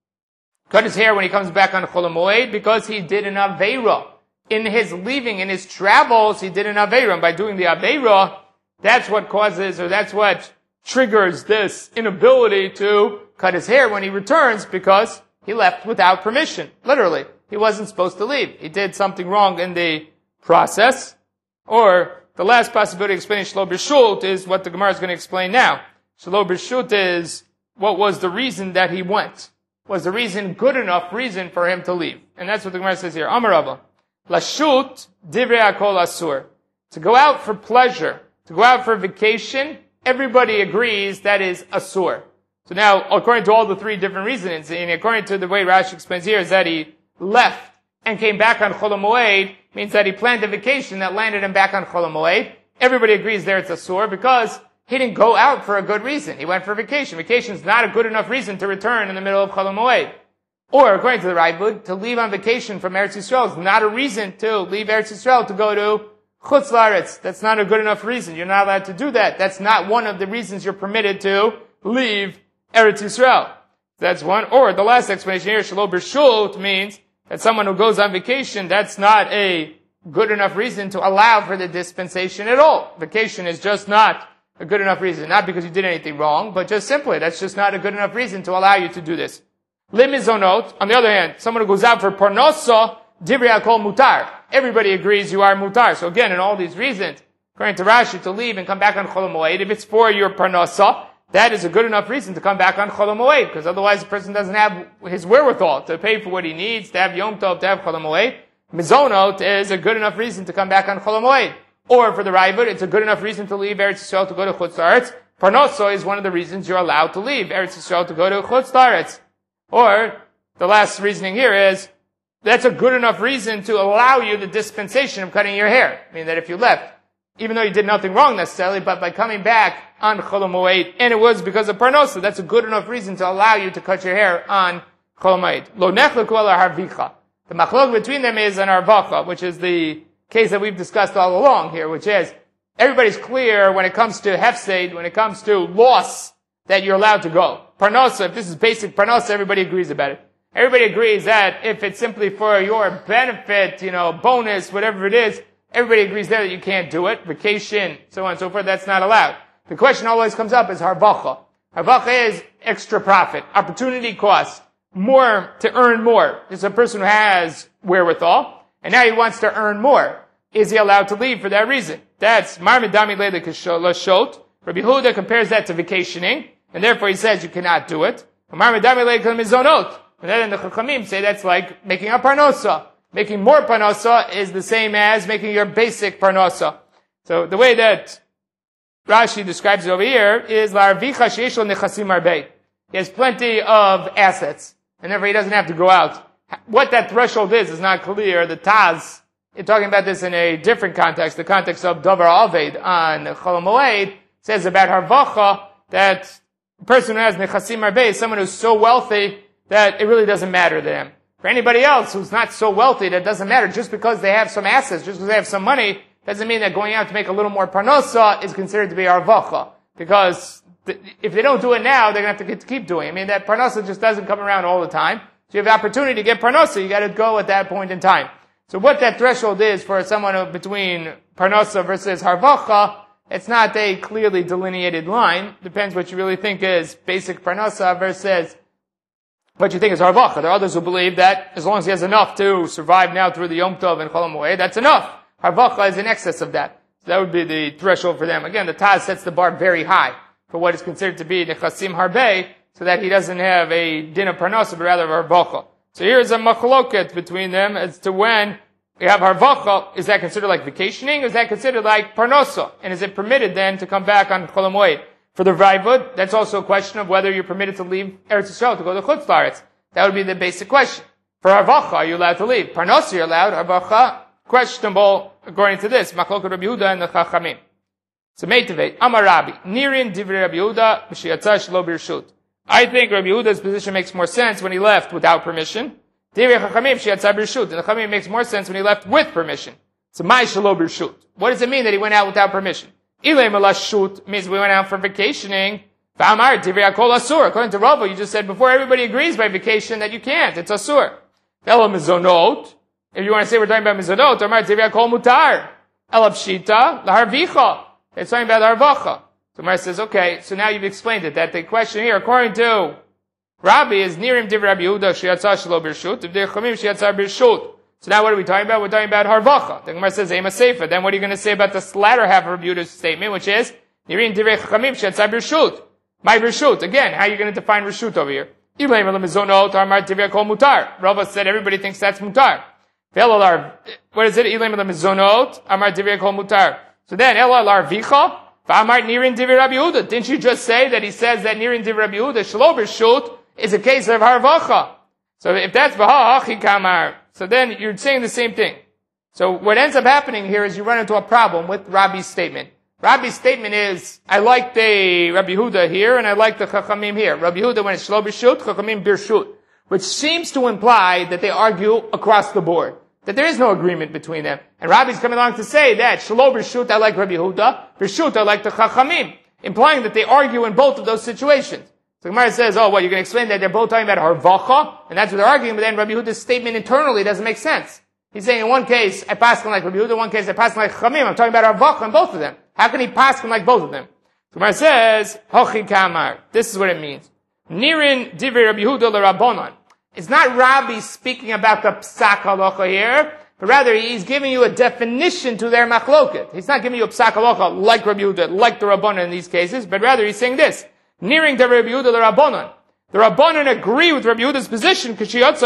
cut his hair when he comes back on Chol HaMoed, because he did an Aveira. In his leaving, in his travels, he did an Aveira. And by doing the Aveira, that's what causes, or that's what triggers this inability to cut his hair when he returns, because he left without permission. Literally. He wasn't supposed to leave. He did something wrong in the process. Or the last possibility of explaining shelo birshut is what the Gemara is going to explain now. Shelo birshut is what was the reason that he went. Was the reason good enough reason for him to leave? And that's what the Gemara says here. Amar Rava. Lashut divrei hakol asur. To go out for pleasure, to go out for vacation, everybody agrees that is asur. So now, according to all the 3 different reasons, and according to the way Rashi explains here, is that he left and came back on Chol HaMoed, means that he planned a vacation that landed him back on Chol HaMoed. Everybody agrees there it's asur because he didn't go out for a good reason. He went for vacation. Vacation is not a good enough reason to return in the middle of Chol HaMoed. Or, according to the Raavad, to leave on vacation from Eretz Yisrael is not a reason to leave Eretz Yisrael to go to Chutz La'aretz. That's not a good enough reason. You're not allowed to do that. That's not one of the reasons you're permitted to leave Eretz Yisrael. That's one. Or, the last explanation here, shelo birshut, means that someone who goes on vacation, that's not a good enough reason to allow for the dispensation at all. Vacation is just not a good enough reason. Not because you did anything wrong, but just simply, that's just not a good enough reason to allow you to do this. Limizonot, on the other hand, someone who goes out for parnosa, divrei hakol mutar. Everybody agrees you are mutar. So again, in all these reasons, according to Rashi, to leave and come back on Chol Moed, if it's for your parnosa, that is a good enough reason to come back on Chol Moed, because otherwise the person doesn't have his wherewithal to pay for what he needs, to have Yom Tov, to have Chol Moed. Mizonot is a good enough reason to come back on Chol Moed. Or for the Raavad, it's a good enough reason to leave Eretz Yisrael to go to Chutz La'aretz. Parnosa is one of the reasons you're allowed to leave Eretz Yisrael to go to Chutz La'aretz. Or, the last reasoning here is, that's a good enough reason to allow you the dispensation of cutting your hair. I mean that if you left, even though you did nothing wrong necessarily, but by coming back on Chol Moed, and it was because of Parnosa, that's a good enough reason to allow you to cut your hair on Chol Moed. Lo nechleku ala harvicha. The machlok between them is an arvacha, which is the case that we've discussed all along here, which is, everybody's clear when it comes to hefseid, when it comes to loss, that you're allowed to go. Parnosa, if this is basic parnosa, everybody agrees about it. Everybody agrees that if it's simply for your benefit, bonus, whatever it is, everybody agrees there that you can't do it. Vacation, so on and so forth, that's not allowed. The question always comes up is harvacha. Harvacha is extra profit, opportunity cost, more to earn more. It's a person who has wherewithal, and now he wants to earn more. Is he allowed to leave for that reason? That's Marmidami Leila Lashot. Rabbi Yehuda compares that to vacationing, and therefore he says you cannot do it. Marmidami Leila Mizonot. And then the Chachamim say that's like making a parnosa. Making more parnosa is the same as making your basic parnosa. So the way that Rashi describes it over here is La'arvicha sheyesh lo nechasim arbei. He has plenty of assets, and therefore he doesn't have to go out. What that threshold is not clear. The Taz, you're talking about this in a different context, the context of Davar Aved on Chol Moed, says about Harvacha that the person who has Nechasim Arbei is someone who's so wealthy that it really doesn't matter to them. For anybody else who's not so wealthy, that doesn't matter. Just because they have some assets, just because they have some money, doesn't mean that going out to make a little more parnosa is considered to be Harvacha. Because if they don't do it now, they're going to have to keep doing it. I mean, that parnosa just doesn't come around all the time. So you have the opportunity to get parnosa, you got to go at that point in time. So what that threshold is for someone between parnosa versus harvacha, it's not a clearly delineated line. Depends what you really think is basic parnosa versus what you think is harvacha. There are others who believe that as long as he has enough to survive now through the Yom Tov and Chol Moed, that's enough. Harvacha is in excess of that. So that would be the threshold for them. Again, the Taz sets the bar very high for what is considered to be nechasim harbei, so that he doesn't have a din of parnosa, but rather harvacha. So here's a machloket between them as to when we have harvacha, is that considered like vacationing, or is that considered like parnosa? And is it permitted then to come back on Chol Moed? For the Raavad, that's also a question of whether you're permitted to leave Eretz Yisrael to go to Chutz La'aretz. That would be the basic question. For harvacha, are you allowed to leave? Parnosa, you're allowed. Harvacha, questionable according to this. Machloket Rabbi Yehuda and the Chachamim. So Meitavei, Amar Rabbi, Nirin Divrei Rabbi Yehuda, B'shiyatza shelo birshut. I think Rabbi Yehuda's position makes more sense when he left without permission. Divrei Chachamim Sheyatza Birshut. And the Chachamim makes more sense when he left with permission. So Mai Shelo Birshut. What does it mean that he went out without permission? Ilay Malashut means we went out for vacationing. V'amar Divrei Hakol Asur. According to Rava, you just said before, everybody agrees by vacation that you can't. It's Asur. Ela Mizonot. If you want to say we're talking about Mizonot, Amar Divrei Hakol Mutar. Ela Pshita Laharvicha. It's talking about Harvacha. So Mar says, okay, so now you've explained it, that the question here, according to Rabbi, is Nirim Divrei Rabbi Yehuda Sheyatza Shelo Birshut, Divrei Chachamim Sheyatza Birshut. So now what are we talking about? We're talking about Harvacha. The Gemara says, Ema Seifa. Then what are you going to say about this latter half of Rabbi Yehuda's statement, which is, Nirim Divrei Chachamim Sheyatza Birshut. My Birshut. Again, how are you going to define Birshut over here? Ilaim Elamizonot Amar Divrei Kol Mutar. Rava said everybody thinks that's Mutar. What is it? Ilaim Elamizonot Amar Divrei Kol Mutar. So then, Ela Larvicha. Didn't you just say that he says that Nirin Divrei Rabbi Yehuda Shelo Birshut is a case of harvacha? So if that's B'ha'achi Kamar, so then you're saying the same thing. So what ends up happening here is you run into a problem with Rabbi's statement. Rabbi's statement is, I like the Rabbi Yehuda here and I like the Chachamim here. Rabbi Yehuda when it's Shelo Birshut, Chachamim Birshut. Which seems to imply that they argue across the board. That there is no agreement between them. And Rabbi's coming along to say that Shelo Birshut I like Rabbi Yehuda, Birshut I like the Chachamim, implying that they argue in both of those situations. So Gemara says, oh, what, you're going to explain that they're both talking about harvacha, and that's what they're arguing, but then Rabbi Yehuda's statement internally doesn't make sense. He's saying in one case, I pass him like Rabbi Yehuda, in one case, I pass him like Chamim. I'm talking about harvacha in both of them. How can he pass him like both of them? So Gemara says, Hochi Kamar. This is what it means. Nirin divrei Rabbi Yehuda l'Rabbanan. It's not Rabbi speaking about the psak halacha here, but rather he's giving you a definition to their machloket. He's not giving you a psak halacha like Rabbi Yehuda, like the Rabbanan in these cases, but rather he's saying this. Nirin divrei Rabbi Yehuda l'Rabbanan. The Rabbanan agree with Rabbi Yehuda's position,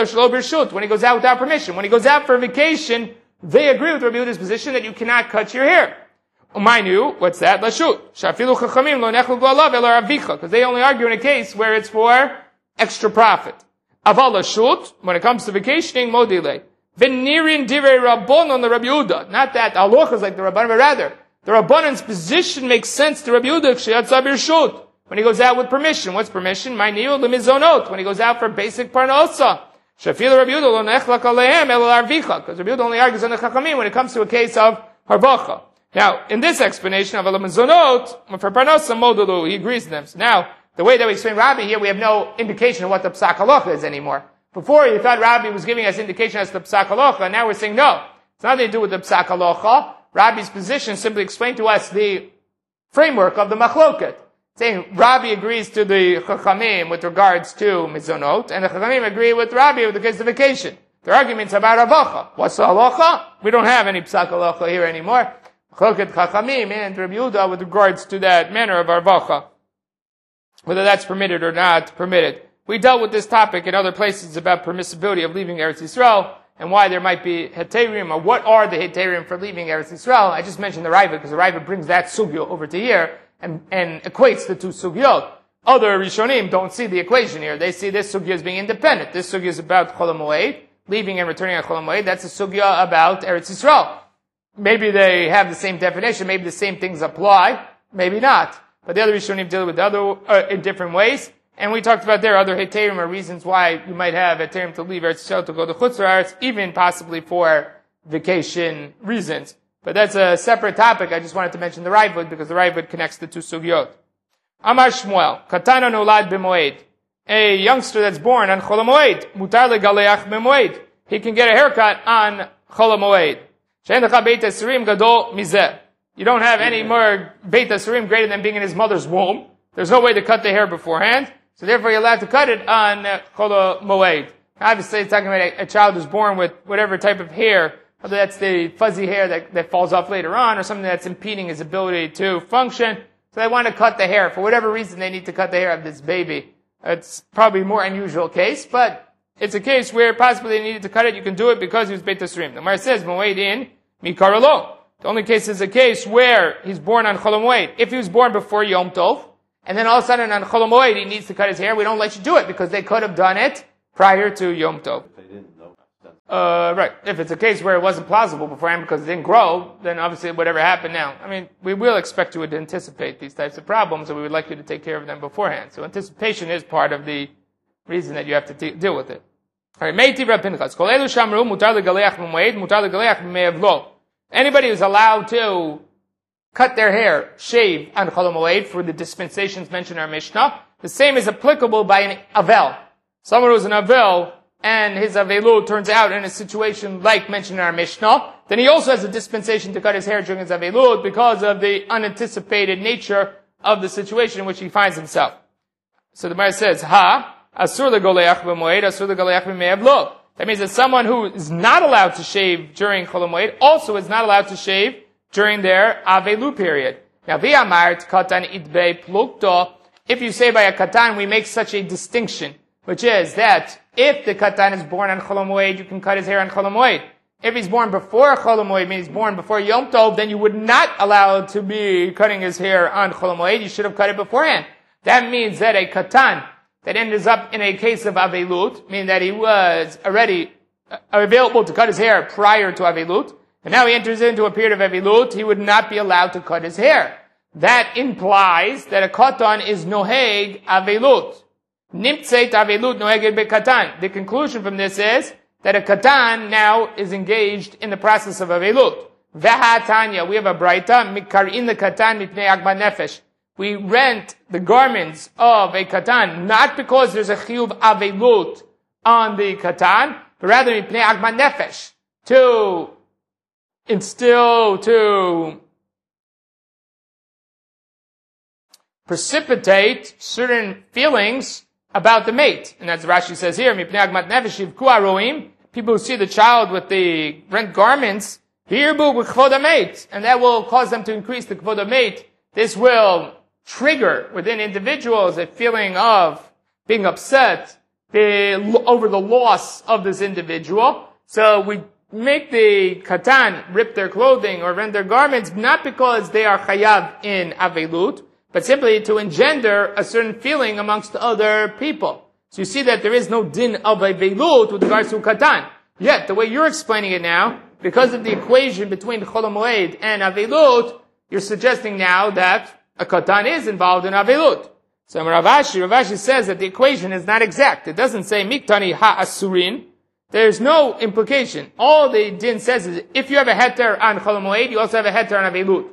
when he goes out without permission. When he goes out for vacation, they agree with Rabbi Yehuda's position that you cannot cut your hair. Umaynu, what's that? Lashut. Shafilu chachamim lo nechlu go'alav elo ravicha. Because they only argue in a case where it's for extra profit. Aval lashut, when it comes to vacationing, modile. V'nirin divrei Rabbanan the Rabbi Yehuda. Not that halacha is like the Rabbanan, but rather, the Rabbanan's position makes sense to Rabbi Yehuda, k'sheyatza b'rshut. When he goes out with permission. What's permission? My niyu lemizonot. When he goes out for basic parnosa. Shafilu Rabbi Yehuda lo nechlak alehem elo ravicha. Because Rabbi Yehuda only argues on the chachamim when it comes to a case of harvacha. Now, in this explanation of Elamazonot, for Parnosa Modulu, he agrees with them. So now, the way that we explain Rabbi here, we have no indication of what the Psak Halacha is anymore. Before, you thought Rabbi was giving us indication as to the Psak Halacha, now we're saying no. It's nothing to do with the Psak Halacha. Rabbi's position simply explained to us the framework of the Machloket. Saying Rabbi agrees to the Chachamim with regards to Mizonot, and the Chachamim agree with Rabbi with the case of vacation. Their argument's about Havacha. What's the Halacha? We don't have any Psak Halacha here anymore. Choket Chachamim and Rabbi Yehuda with regards to that manner of arvacha, whether that's permitted or not permitted. We dealt with this topic in other places about permissibility of leaving Eretz Yisrael and why there might be heterim, or what are the heterim for leaving Eretz Yisrael. I just mentioned the Raiva because the Raiva brings that sugya over to here and equates the two sugyot. Other Rishonim don't see the equation here. They see this sugya as being independent. This sugya is about Chol HaMoed, leaving and returning at Chol HaMoed. That's a sugya about Eretz Yisrael. Maybe they have the same definition, maybe the same things apply, maybe not. But the other Rishonim deal with in different ways. And we talked about there other heterim or reasons why you might have heterim to leave Eretz Yisrael to go to Chutz La'aretz, even possibly for vacation reasons. But that's a separate topic. I just wanted to mention the Raavad because the Raavad connects the two sugyot. Amar Shmuel, Katana nolad b'moed. A youngster that's born on Chol HaMoed, mutar legaleach b'moed. He can get a haircut on Chol HaMoed. You don't have any more Beit HaSurim greater than being in his mother's womb. There's no way to cut the hair beforehand. So therefore you're allowed to cut it on Chol HaMoed. Obviously it's talking about a child who's born with whatever type of hair, whether that's the fuzzy hair that falls off later on or something that's impeding his ability to function. So they want to cut the hair. For whatever reason they need to cut the hair of this baby. It's probably a more unusual case, but it's a case where possibly they needed to cut it. You can do it because he was Beit HaSurim. The Gemara says, Moed in Mikaralo. The only case is a case where he's born on Chol HaMoed. If he was born before Yom Tov, and then all of a sudden on Chol HaMoed he needs to cut his hair, we don't let you do it because they could have done it prior to Yom Tov. They didn't know. Right. If it's a case where it wasn't plausible beforehand because it didn't grow, then obviously whatever happened now. I mean, we will expect you to anticipate these types of problems, and we would like you to take care of them beforehand. So anticipation is part of the reason that you have to deal with it. Alright, Meitiv Rav Pinchas. Kol elu shamru mutar legaleach b'moed, mutar legaleach b'me'avlo. Anybody who's allowed to cut their hair, shave on Chol HaMoed for the dispensations mentioned in our Mishnah, the same is applicable by an Avel. Someone who's an Avel, and his Avelut turns out in a situation like mentioned in our Mishnah, then he also has a dispensation to cut his hair during his Avelut because of the unanticipated nature of the situation in which he finds himself. So the Gemara says, Asur legoleach b'moed, asur legoleach b'me'avlo. That means that someone who is not allowed to shave during Chol HaMoed also is not allowed to shave during their Avelu period. Now, v'amart katan idbei plukto. If you say by a katan, we make such a distinction, which is that if the katan is born on Chol HaMoed, you can cut his hair on Chol HaMoed. If he's born before Chol HaMoed, means he's born before Yom Tov, then you would not allow to be cutting his hair on Chol HaMoed. You should have cut it beforehand. That means that a katan that ends up in a case of Avelut, meaning that he was already available to cut his hair prior to Avelut, and now he enters into a period of Avelut, he would not be allowed to cut his hair. That implies that a katan is noheg Avelut. Nimtzeit Avelut noheged bekatan. The conclusion from this is that a katan now is engaged in the process of Avelut. V'hatanya, we have a braita, mikarin the katan mipnei agma nefesh. we rent the garments of a katan, not because there's a chiyuv avelut on the katan, but rather mipnei agmat nefesh, to instill, to precipitate certain feelings about the mate. And as Rashi says here, mipnei agmat nefesh yivku aroim, people who see the child with the rent garments, hirbu b'kvod hameit, and that will cause them to increase the kvod hameit. This will trigger within individuals a feeling of being upset over the loss of this individual. So we make the katan rip their clothing or rent their garments not because they are chayav in avelut, but simply to engender a certain feeling amongst other people. So you see that there is no din of avelut with regards to katan. Yet, the way you're explaining it now, because of the equation between Chol HaMoed and avelut, you're suggesting now that a katan is involved in avelut. So Rav Ashi says that the equation is not exact. It doesn't say miktani ha'asurin. There's no implication. All the din says is if you have a heter on Chol HaMoed, you also have a heter on avelut.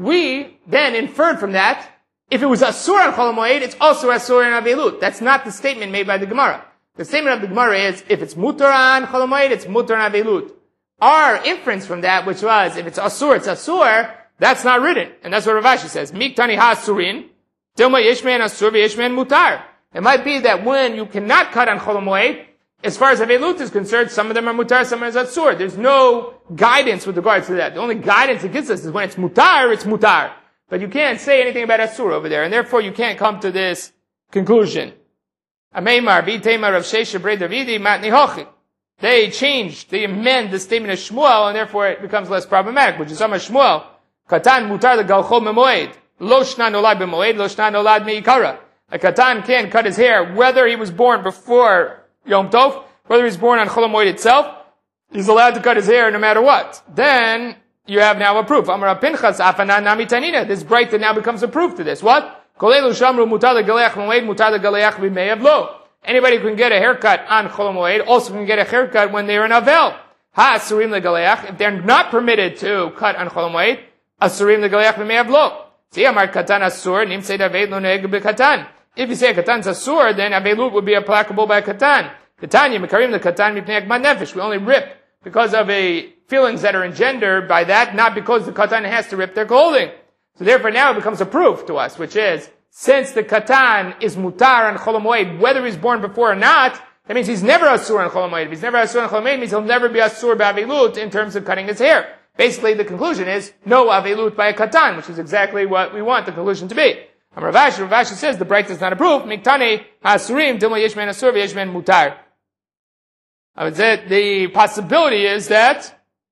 We then inferred from that, if it was asur on Chol HaMoed, it's also asur on avelut. That's not the statement made by the Gemara. The statement of the Gemara is, if it's mutar on Chol HaMoed, it's mutar on avelut. Our inference from that, which was, if it's asur, that's not written. And that's what Rav Ashi says. Miktani ha'asurin, dilma yeshman asur v'yeshman mutar. It might be that when you cannot cut on Chol HaMoed, as far as avelut is concerned, some of them are mutar, some are asur. There's no guidance with regards to that. The only guidance it gives us is when it's mutar, it's mutar. But you can't say anything about asur over there, and therefore you can't come to this conclusion. Ameimar v'teimar Rav Shesha Brei Davidi matni hochi. They amend the statement of Shmuel, and therefore it becomes less problematic, which is Amar Shmuel. Katan mutar legalcho memoed. Lo shna nolad b'moed, lo shna nolad me'ikara. A katan can cut his hair, whether he was born before Yom Tov, whether he's born on Chol HaMoed itself, he's allowed to cut his hair no matter what. Then, you have now a proof. Amar Pinchas afanan nami tanina. This bright now becomes a proof to this. What? Kolelu shamru mutar legaleach memoed, mutar legaleach b'me'ev lo. Anybody who can get a haircut on Chol HaMoed also can get a haircut when they are in Avel. Ha-asurim legaleach. If they're not permitted to cut on Chol HaMoed, asurim legaleach b'me'ev lo. See, amar katan asur, nimseid avelut lo ne'eg b'katan. If you say a katan's asur, then avelut would be applicable by katan. Katanya, mekarim the katan mipnei agmat nefesh. We only rip because of feelings that are engendered by that, not because the katan has to rip their clothing. So therefore now it becomes a proof to us, which is, since the katan is mutar on Chol HaMoed, whether he's born before or not, that means he's never asur on Chol HaMoed. If he's never asur on Chol HaMoed, it means he'll never be asur by avelut in terms of cutting his hair. Basically, the conclusion is no avelut by a katan, which is exactly what we want the conclusion to be. Rav Ashi says the bright does not approve. Miktani ha'asurim dilma yeshman asur v'yeshman mutar. I would say the possibility is that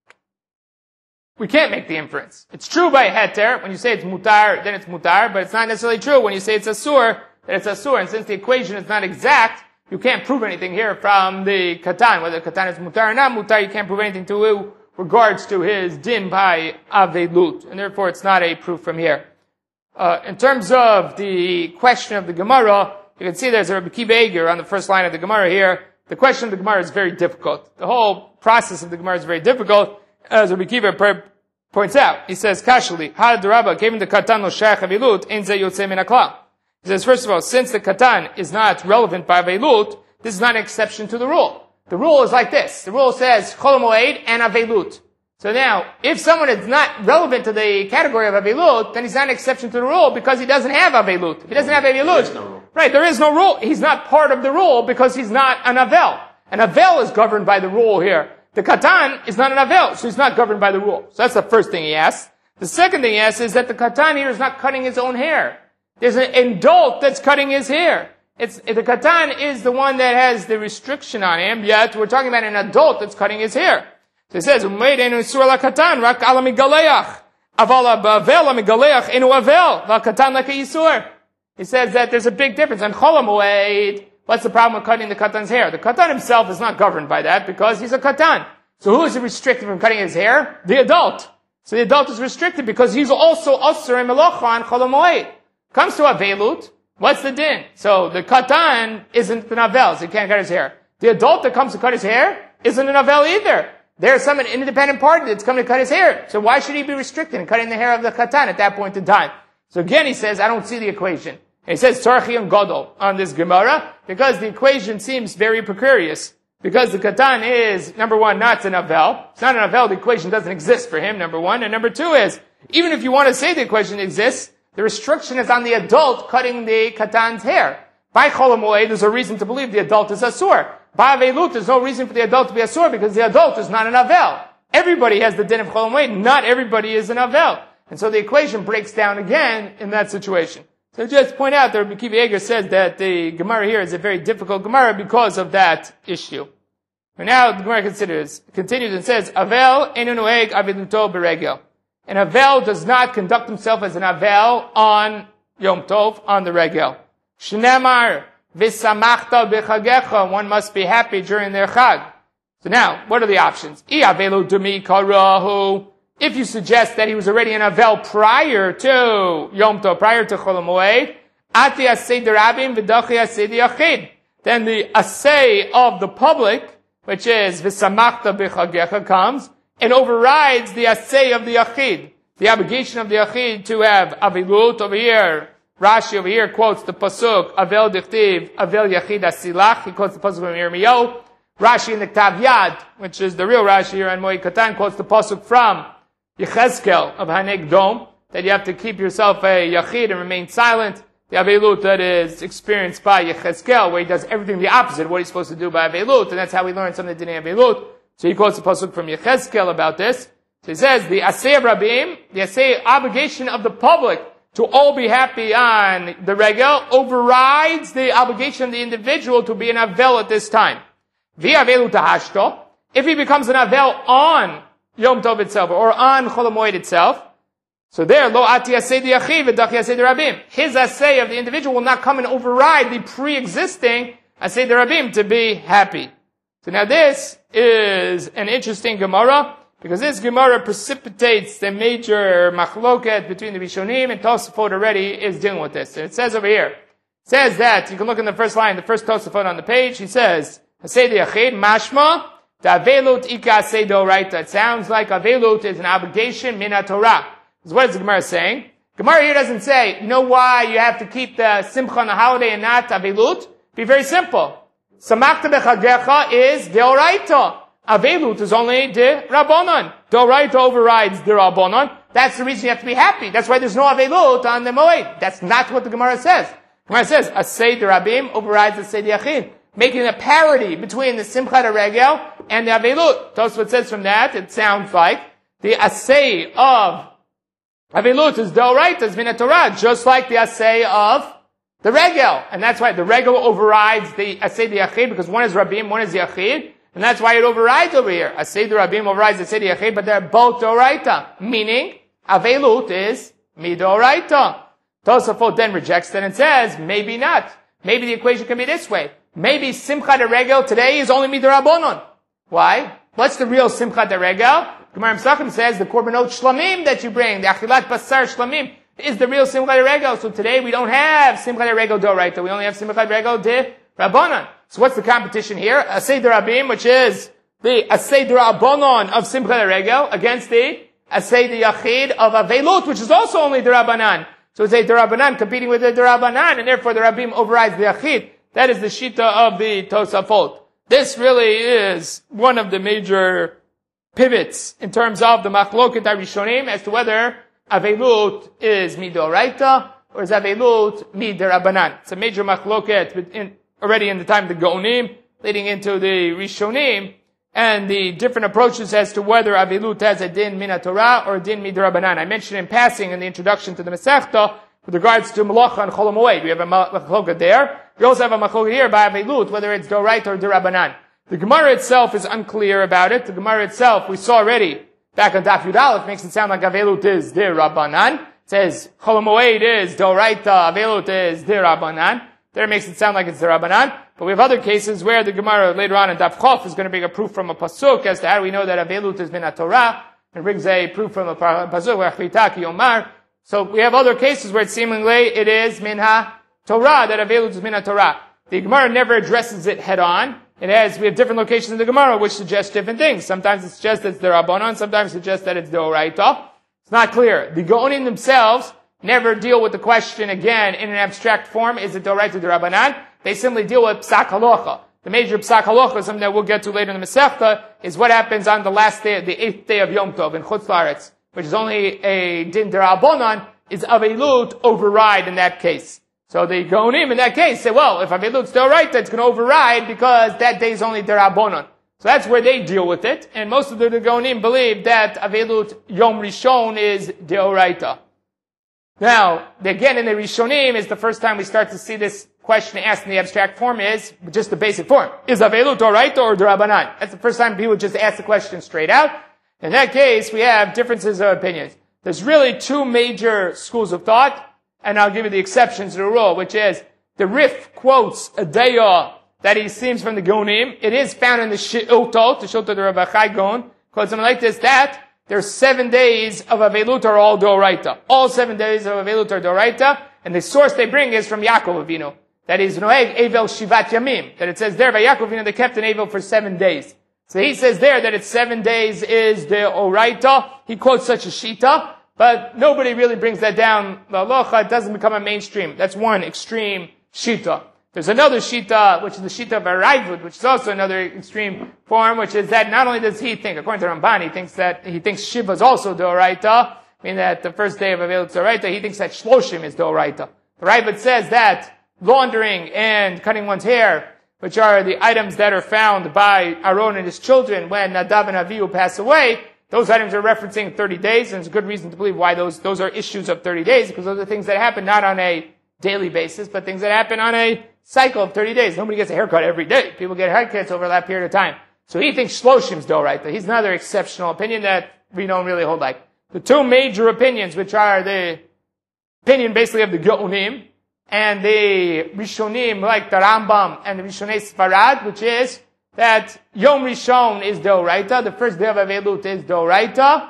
we can't make the inference. It's true by heter. When you say it's mutar, then it's mutar, but it's not necessarily true when you say it's asur, that it's asur. And since the equation is not exact, you can't prove anything here from the katan. Whether the katan is mutar or not mutar, you can't prove anything to regards to his din by avelut. And therefore it's not a proof from here. In terms of the question of the Gemara, you can see there's a Rabbi Kiva Eger on the first line of the Gemara here. The question of the Gemara is very difficult. The whole process of the Gemara is very difficult, as Rabbi Kiva points out. He says, Kashali, Had Rabba, given the katan lo shayach avelut, ein ze yotzei min hakla. He says, first of all, since the katan is not relevant by avelut, this is not an exception to the rule. The rule is like this. The rule says, Chol HaMoed and avelut. So now, if someone is not relevant to the category of avelut, then he's not an exception to the rule because he doesn't have avelut. If he doesn't have avelut, right, there is no rule. He's not part of the rule because he's not an avel. An avel is governed by the rule here. The katan is not an avel, so he's not governed by the rule. So that's the first thing he asks. The second thing he asks is that the katan here is not cutting his own hair. There's an adult that's cutting his hair. The katan is the one that has the restriction on him, yet we're talking about an adult that's cutting his hair. So it says, he says that there's a big difference. On Chol HaMoed, what's the problem with cutting the katan's hair? The katan himself is not governed by that because he's a katan. So who is restricted from cutting his hair? The adult. So the adult is restricted because he's also asur in melacha on Chol HaMoed. Comes to avelut, what's the din? So the katan isn't an avel, so he can't cut his hair. The adult that comes to cut his hair isn't an avel either. There's some independent party that's coming to cut his hair. So why should he be restricted in cutting the hair of the katan at that point in time? So again, he says, I don't see the equation. And he says, Tzarchi and Gadol on this Gemara, because the equation seems very precarious. Because the Katan is, number one, not an Avel. It's not an Avel, the equation doesn't exist for him, number one. And number two is, even if you want to say the equation exists, the restriction is on the adult cutting the Katan's hair. By Chol HaMoed, there's a reason to believe the adult is Asur. By Avelut, there's no reason for the adult to be Asur, because the adult is not an Avel. Everybody has the din of Chol HaMoed, not everybody is an Avel. And so the equation breaks down again in that situation. So just point out that Rabbi Akiva Eiger says that the Gemara here is a very difficult Gemara because of that issue. And now the Gemara continues and says, Avel enu noeg aveluto beregel. An Avel does not conduct himself as an Avel on Yom Tov, on the regel. Shnemar v'samachta b'chagecha. One must be happy during their chag. So now, what are the options? I avelu dumi karahu. If you suggest that he was already an Avel prior to Yom Tov, prior to Chol HaMoed, ati asay derabim v'dachi asay yachid. Then the asay of the public, which is v'samachta b'chagecha, comes and overrides the asay of the yachid. The obligation of the yachid to have avilut over here. Rashi over here quotes the pasuk Avel dichtiv Avel yachid asilach. He quotes the pasuk from Yirmiyahu. Rashi in the Ktav Yad, which is the real Rashi here on Moed Katan, quotes the pasuk from Yechezkel of Haneg Dom, that you have to keep yourself a yachid and remain silent. The Avelut that is experienced by Yechezkel, where he does everything the opposite of what he's supposed to do by Avelut, and that's how we learn some of the Dinei Avelut. So he quotes the pasuk from Yechezkel about this. So he says, the Asay Rabim, the Asay obligation of the public to all be happy on the regel, overrides the obligation of the individual to be an Avel at this time. V'Avelu tahashto, if he becomes an Avel on Yom Tov itself, or on Chol HaMoed itself, so there, lo ati asay di yachiv v'dachi asay di rabim. His asay of the individual will not come and override the pre-existing asay di rabim to be happy. So now this is an interesting Gemara, because this Gemara precipitates the major machloket between the Rishonim, and Tosafot already is dealing with this. And it says over here, it says that, you can look in the first line, the first Tosafot on the page, he says, asay di yachid, mashma, Avelut ika asay doraita. It sounds like Avelut is an obligation min Torah. What is the Gemara saying? Gemara here doesn't say, you know why you have to keep the Simcha on the holiday and not Avelut? Be very simple. Samachta bechagecha is deoraita. Avelut is only de Rabbanon. Deoraita overrides de Rabbanon. That's the reason you have to be happy. That's why there's no Avelut on the Moed. That's not what the Gemara says. The Gemara says, asay de Rabim overrides asay de Yachid, making a parity between the Simchat Regel and the Avelut. Tosfot says from that, it sounds like the asay of Avelut is Deoraita, is Min Torah, just like the asay of the Regel. And that's why the Regel overrides the asay de Yachid, because one is Rabim, one is Yachid, and that's why it overrides over here. Asay de Rabim overrides the asay de Yachid, but they're both Deoraita, meaning Avelut is Midoraita. Tosafot then rejects that and says, maybe not. Maybe the equation can be this way. Maybe Simchat Regel today is only Midorabonon. Why? What's the real Simchat Regel? Gemara Pesachim says the korbanot shlamim that you bring, the achilat basar shlamim, is the real Simchat Regel. So today we don't have Simchat Regel Doraita. We only have Simchat Regel de Rabbanon. So what's the competition here? Asay de Rabim, which is the Asay de Rabbanon of Simchat Regel, against the Asay de Yachid of Avelut, which is also only de Rabbanan. So it's a de Rabbanan competing with the de Rabbanan, and therefore the Rabim overrides the Yachid. That is the Shita of the Tosafot. This really is one of the major pivots in terms of the Machloket HaRishonim as to whether Avelut is Midoraita or is Avelut Miderabanan. It's a major Machloket already in the time of the Gaonim, leading into the Rishonim, and the different approaches as to whether Avelut has a din min Torah or a din miderabanan. I mentioned in passing in the introduction to the Masechta with regards to Malacha and Chol HaMoed. We have a Machloket there. We also have a Machloket here by Avelut, whether it's Doraita or Derabanan. The Gemara itself is unclear about it. The Gemara itself, we saw already back on Daf Yud Aleph, makes it sound like Avelut is Derabanan. It says Chol HaMoed is Doraita, Avelut is Derabanan. There it makes it sound like it's Derabanan. But we have other cases where the Gemara later on in Daf Chof is going to bring a proof from a pasuk as to how do we know that Avelut is min Torah, and brings a proof from a pasuk where Chvitaki Yomar. So we have other cases where seemingly it is min Torah, that Avelut is min Torah. The Gemara never addresses it head on. We have different locations in the Gemara which suggest different things. Sometimes it suggests that it's the Rabbanon, sometimes it suggests that it's the Oraita. It's not clear. The Gaonim themselves never deal with the question again in an abstract form, is it Doraita D'Rabbanan? They simply deal with Psak Halacha. The major Psak Halacha, something that we'll get to later in the Masechta, is what happens on the last day, the 8th day of Yom Tov in Chutz La'aretz, which is only a Din D'Rabbanan, is Avelut override in that case. So the Gaonim in that case say, well, if Avelut's D'Oraita, it's going to override because that day is only D'Rabbanan. So that's where they deal with it. And most of the Gaonim believe that Avelut Yom Rishon is D'Oraita. Now, again, in the Rishonim is the first time we start to see this question asked in the abstract form is just the basic form. Is Avelut D'Oraita or D'Rabbanan? That's the first time people just ask the question straight out. In that case, we have differences of opinions. There's really two major schools of thought, and I'll give you the exceptions to the rule, which is the Rif quotes a daya that he seems from the Gaonim. It is found in the Shiltot, the Shiltot of Rabbi Chai Gaon, quotes something like this, that there's 7 days of Avelut are all D'Oraita. All 7 days of Avelut are D'Oraita, and the source they bring is from Yaakov Avinu. That is Noeg Evel Shivat Yamim. That it says there by Yaakov Avinu they kept an Evel for 7 days. So he says there that it's 7 days is the Oraita. He quotes such a Shita, but nobody really brings that down. The halacha doesn't become a mainstream. That's one extreme Shita. There's another Shita, which is the Shita of Araivud, which is also another extreme form, which is that not only does he think, according to Ramban, he thinks Shiva is also D'Oraita, meaning that the first day of Avelut is D'Oraita, he thinks that Shloshim is D'Oraita. The Raivud says that laundering and cutting one's hair, which are the items that are found by Aaron and his children when Nadav and Avihu pass away, those items are referencing 30 days, and there's good reason to believe why those are issues of 30 days, because those are things that happen not on a daily basis, but things that happen on a cycle of 30 days. Nobody gets a haircut every day. People get haircuts over that period of time. So he thinks Shloshim's D'Oraita. He's another exceptional opinion that we don't really hold like. The two major opinions, which are the opinion basically of the Gaonim, and the Rishonim, like the Rambam and the Rishonei Sfarad, which is that Yom Rishon is D'Oraita, the first day of Avelut is D'Oraita,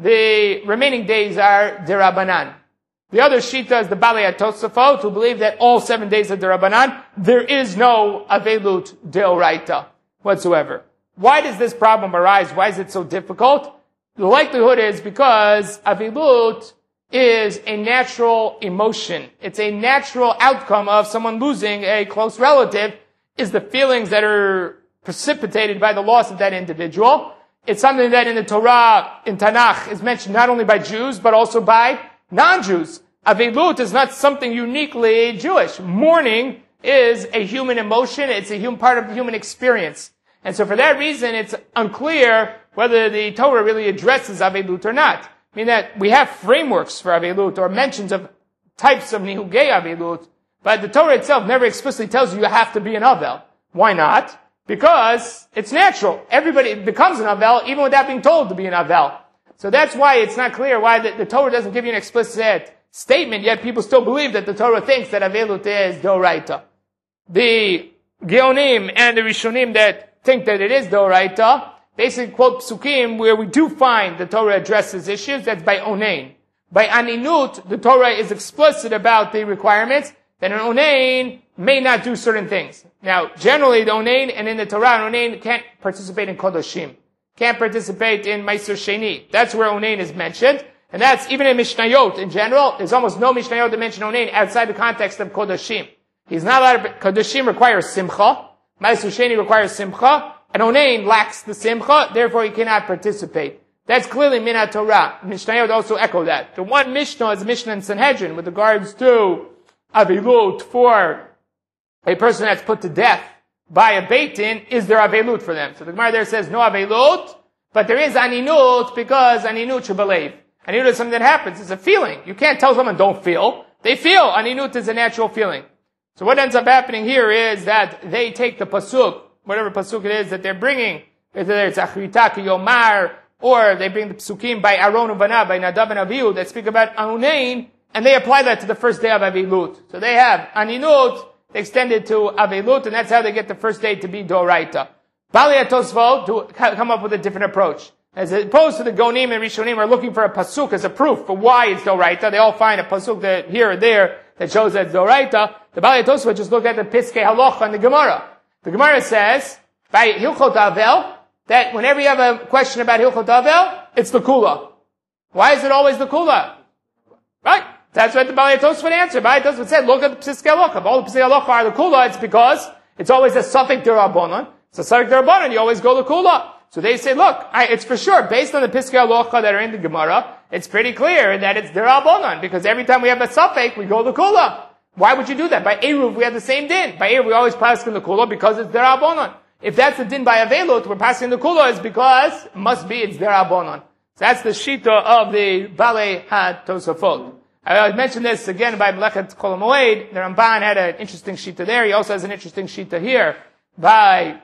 the remaining days are D'Rabbanan. The other Shita is the Balei HaTosafot, who believe that all 7 days are D'Rabbanan. There is no Avelut D'Oraita whatsoever. Why does this problem arise? Why is it so difficult? The likelihood is because Avelut is a natural emotion. It's a natural outcome of someone losing a close relative, is the feelings that are precipitated by the loss of that individual. It's something that in the Torah, in Tanakh, is mentioned not only by Jews, but also by non-Jews. Avelut is not something uniquely Jewish. Mourning is a human emotion. It's a human part of the human experience. And so for that reason, it's unclear whether the Torah really addresses Avelut or not. I mean that we have frameworks for Avelut or mentions of types of Nihugei Avelut, but the Torah itself never explicitly tells you have to be an Avel. Why not? Because it's natural. Everybody becomes an Avel even without being told to be an Avel. So that's why it's not clear why the Torah doesn't give you an explicit statement, yet people still believe that the Torah thinks that Avelut is D'Oraita. The Geonim and the Rishonim that think that it is D'Oraita basically quote Psukim where we do find the Torah addresses issues. That's by Onein. By Aninut, the Torah is explicit about the requirements that an Onein may not do certain things. Now, generally the Onein and in the Torah, an Onein can't participate in Kodoshim. Can't participate in Meiser Sheni. That's where Onein is mentioned. And that's even in Mishnayot in general. There's almost no Mishnayot that mention Onein outside the context of Kodoshim. He's not allowed to, Kodoshim requires Simcha. Meiser Sheni requires Simcha. And Onein lacks the Simcha, therefore he cannot participate. That's clearly Min Torah. Mishnayot also echo that. The one Mishnah is Mishnah in Sanhedrin with regards to Avelut for a person that's put to death by a Beit Din. Is there Avelut for them? So the Gemara there says no Avelut, but there is Aninut because Aninut should believe. Aninut is something that happens. It's a feeling. You can't tell someone don't feel. They feel. Aninut is a natural feeling. So what ends up happening here is that they take the pasuk, whatever pasuk it is that they're bringing, whether it's Achrita Yomar, or they bring the psukim by Aaron Uvana, by Nadav and Avihu, that speak about Anunein, and they apply that to the first day of Avelut. So they have Aninut extended to Avelut, and that's how they get the first day to be D'Oraita. Balei HaTosafot to come up with a different approach. As opposed to the Gonim and Rishonim are looking for a pasuk as a proof for why it's D'Oraita. They all find a pasuk that here or there that shows that it's D'Oraita. The Balei HaTosafot just look at the Piskei Halacha and the Gemara. The Gemara says, by Hilchot Avel, that whenever you have a question about Hilchot Avel, it's the Kula. Why is it always the Kula? Right? That's what the Balei Tosfos would answer. Balei Tosfos would say, look at the Psiskei Halacha. If all the Psiskei Halacha are the Kula, it's because it's always a Safek D'Rabbanan. It's a Safek D'Rabbanan, you always go the Kula. So they say, look, it's for sure, based on the Psiskei Halacha that are in the Gemara, it's pretty clear that it's D'Rabbanan, because every time we have a Safek, we go the Kula. Why would you do that? By Eruv, we have the same din. By Eruv, we always pass in the Kula because it's D'Rabbanan. If that's the din by Avelut, we're passing the Kula is because, it must be, it's D'Rabbanan. So that's the Shita of the Balei HaTosafot. I mentioned this again by Melechet Chol HaMoed. The Ramban had an interesting Shita there. He also has an interesting Shita here by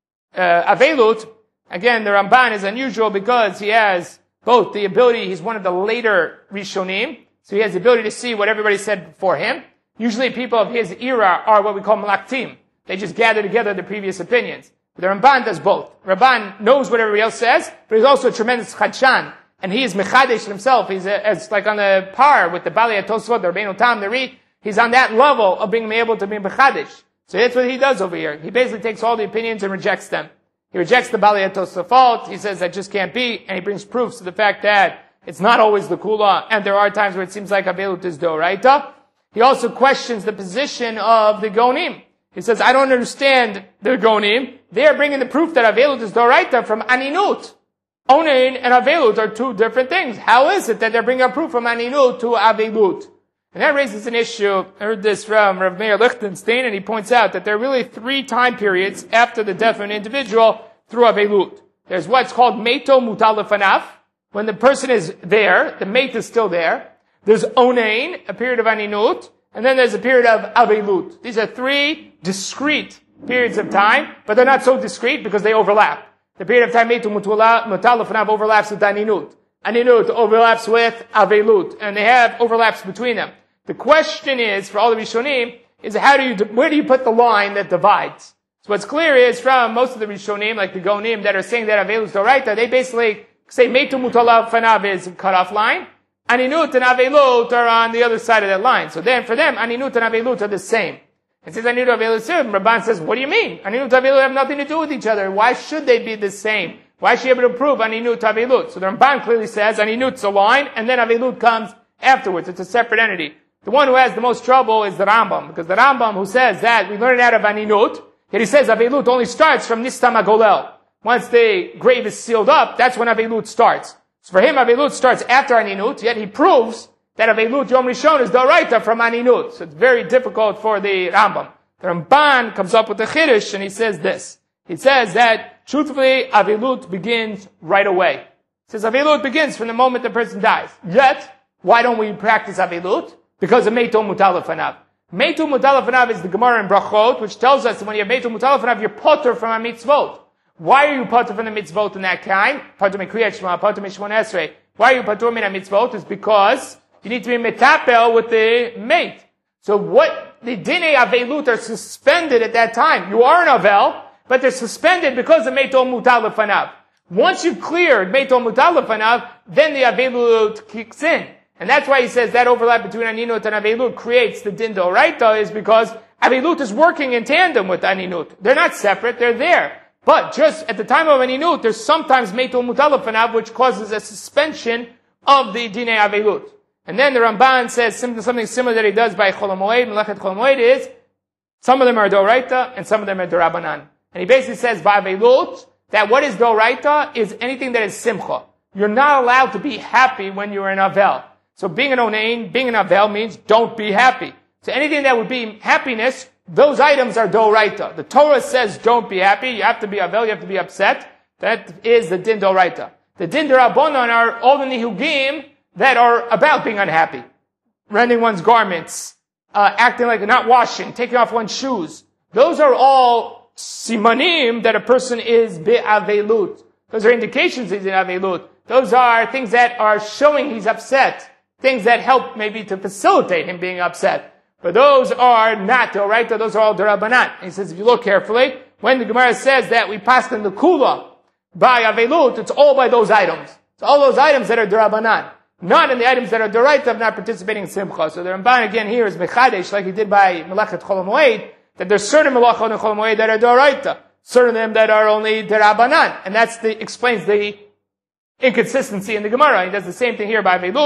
Avelut. Again, the Ramban is unusual because he has both the ability, he's one of the later Rishonim, so he has the ability to see what everybody said before him. Usually people of his era are what we call Malaktim. They just gather together the previous opinions. But the Ramban does both. Ramban knows what everybody else says, but he's also a tremendous Chadshan. And he is Mechadesh himself. He's as like on the par with the Balei HaTosfot, the Rabbeinu Tam, the Ri. He's on that level of being able to be Mechadesh. So that's what he does over here. He basically takes all the opinions and rejects them. He rejects the Balei HaTosafot. He says that just can't be, and he brings proofs to the fact that it's not always the Kula, and there are times where it seems like Avelut is Doraita. He also questions the position of the Gonim. He says, I don't understand the Gonim. They are bringing the proof that Avelut is Doraita from Aninut. Onein and Avelut are two different things. How is it that they're bringing a proof from Aninut to Avelut? And that raises an issue. I heard this from Rav Meir Lichtenstein, and he points out that there are really 3 time periods after the death of an individual through Avelut. There's what's called Meito Mutal Lefanav, when the person is there, the mate is still there. There's Onein, a period of Aninut, and then there's a period of Avelut. These are 3 discrete periods of time, but they're not so discrete because they overlap. The period of time Meito Mutal Lefanav overlaps with Aninut. Aninut overlaps with Avelut, and they have overlaps between them. The question is, for all the Rishonim, is where do you put the line that divides? So what's clear is from most of the Rishonim, like the Gonim, that are saying that Avelut is Doraita, they basically say Meito Mutal Lefanav is a cutoff line. Aninut and Avelut are on the other side of that line. So then, for them, Aninut and Avelut are the same. And since Aninut and Avelut, Rabban says, what do you mean? Aninut and Avelut have nothing to do with each other. Why should they be the same? Why is she able to prove Aninut Avelut? So the Ramban clearly says Aninut's a line, and then Avelut comes afterwards. It's a separate entity. The one who has the most trouble is the Rambam, because the Rambam who says that we learn it out of Aninut, yet he says Avelut only starts from Nistam HaGolel. Once the grave is sealed up, that's when Avelut starts. So for him, Avelut starts after Aninut, yet he proves that Avelut Yom Rishon is Doraita from Aninut. So it's very difficult for the Rambam. The Ramban comes up with the Chiddush, and he says this. He says that, truthfully, Avelut begins right away. He says Avelut begins from the moment the person dies. Yet, why don't we practice Avelut? Because of Meito Mutal Lefanav. Meito Mutal Lefanav is the Gemara in Brachot, which tells us that when you have Meito Mutal Lefanav, you're potter from a mitzvot. Why are you potter from the mitzvot in that kind? Potter min Kriyat Shema, potter min Shmon Esrei. Why are you potter min a mitzvot? It's because you need to be metapel with the mate. So what, the Dinei Avelut are suspended at that time. You are an Avel, but they're suspended because of Meito Mutal Lefanav. Once you've cleared Meito Mutal Lefanav, then the Avelut kicks in. And that's why he says that overlap between Aninut and Avelut creates the Din D'Oraita, is because Avelut is working in tandem with Aninut. They're not separate, they're there. But just at the time of Aninut, there's sometimes Meito Mutal Lefanav, which causes a suspension of the Dinei Avelut. And then the Ramban says something similar that he does by Chol HaMoed, Melechet Chol HaMoed is, some of them are D'Oraita, and some of them are D'Rabanan. And he basically says by Avelut, that what is D'Oraita is anything that is Simcha. You're not allowed to be happy when you're an Avel. So being an Onein, being an Avel means don't be happy. So anything that would be happiness, those items are D'Oraita. The Torah says don't be happy, you have to be Avel, you have to be upset. That is the Din D'Oraita. The Din D'Rabanan are all the Nihugim that are about being unhappy. Rending one's garments, acting like not washing, taking off one's shoes. Those are all simanim that a person is be'avelut. Those are indications he's in avelut. Those are things that are showing he's upset. Things that help maybe to facilitate him being upset. But those are not D'Oraita, those are all D'Rabanan. He says, if you look carefully, when the Gemara says that we pass in the Kula by avelut, it's all by those items. It's all those items that are D'Rabanan. Not in the items that are D'Oraita of not participating in Simcha. So the Ramban again here is Mechadesh, like he did by Melechet Chol HaMoed, that there's certain Melachot in Chol HaMoed that are D'Oraita. Certain of them that are only D'Rabanan. And explains the inconsistency in the Gemara. He does the same thing here by Avelut.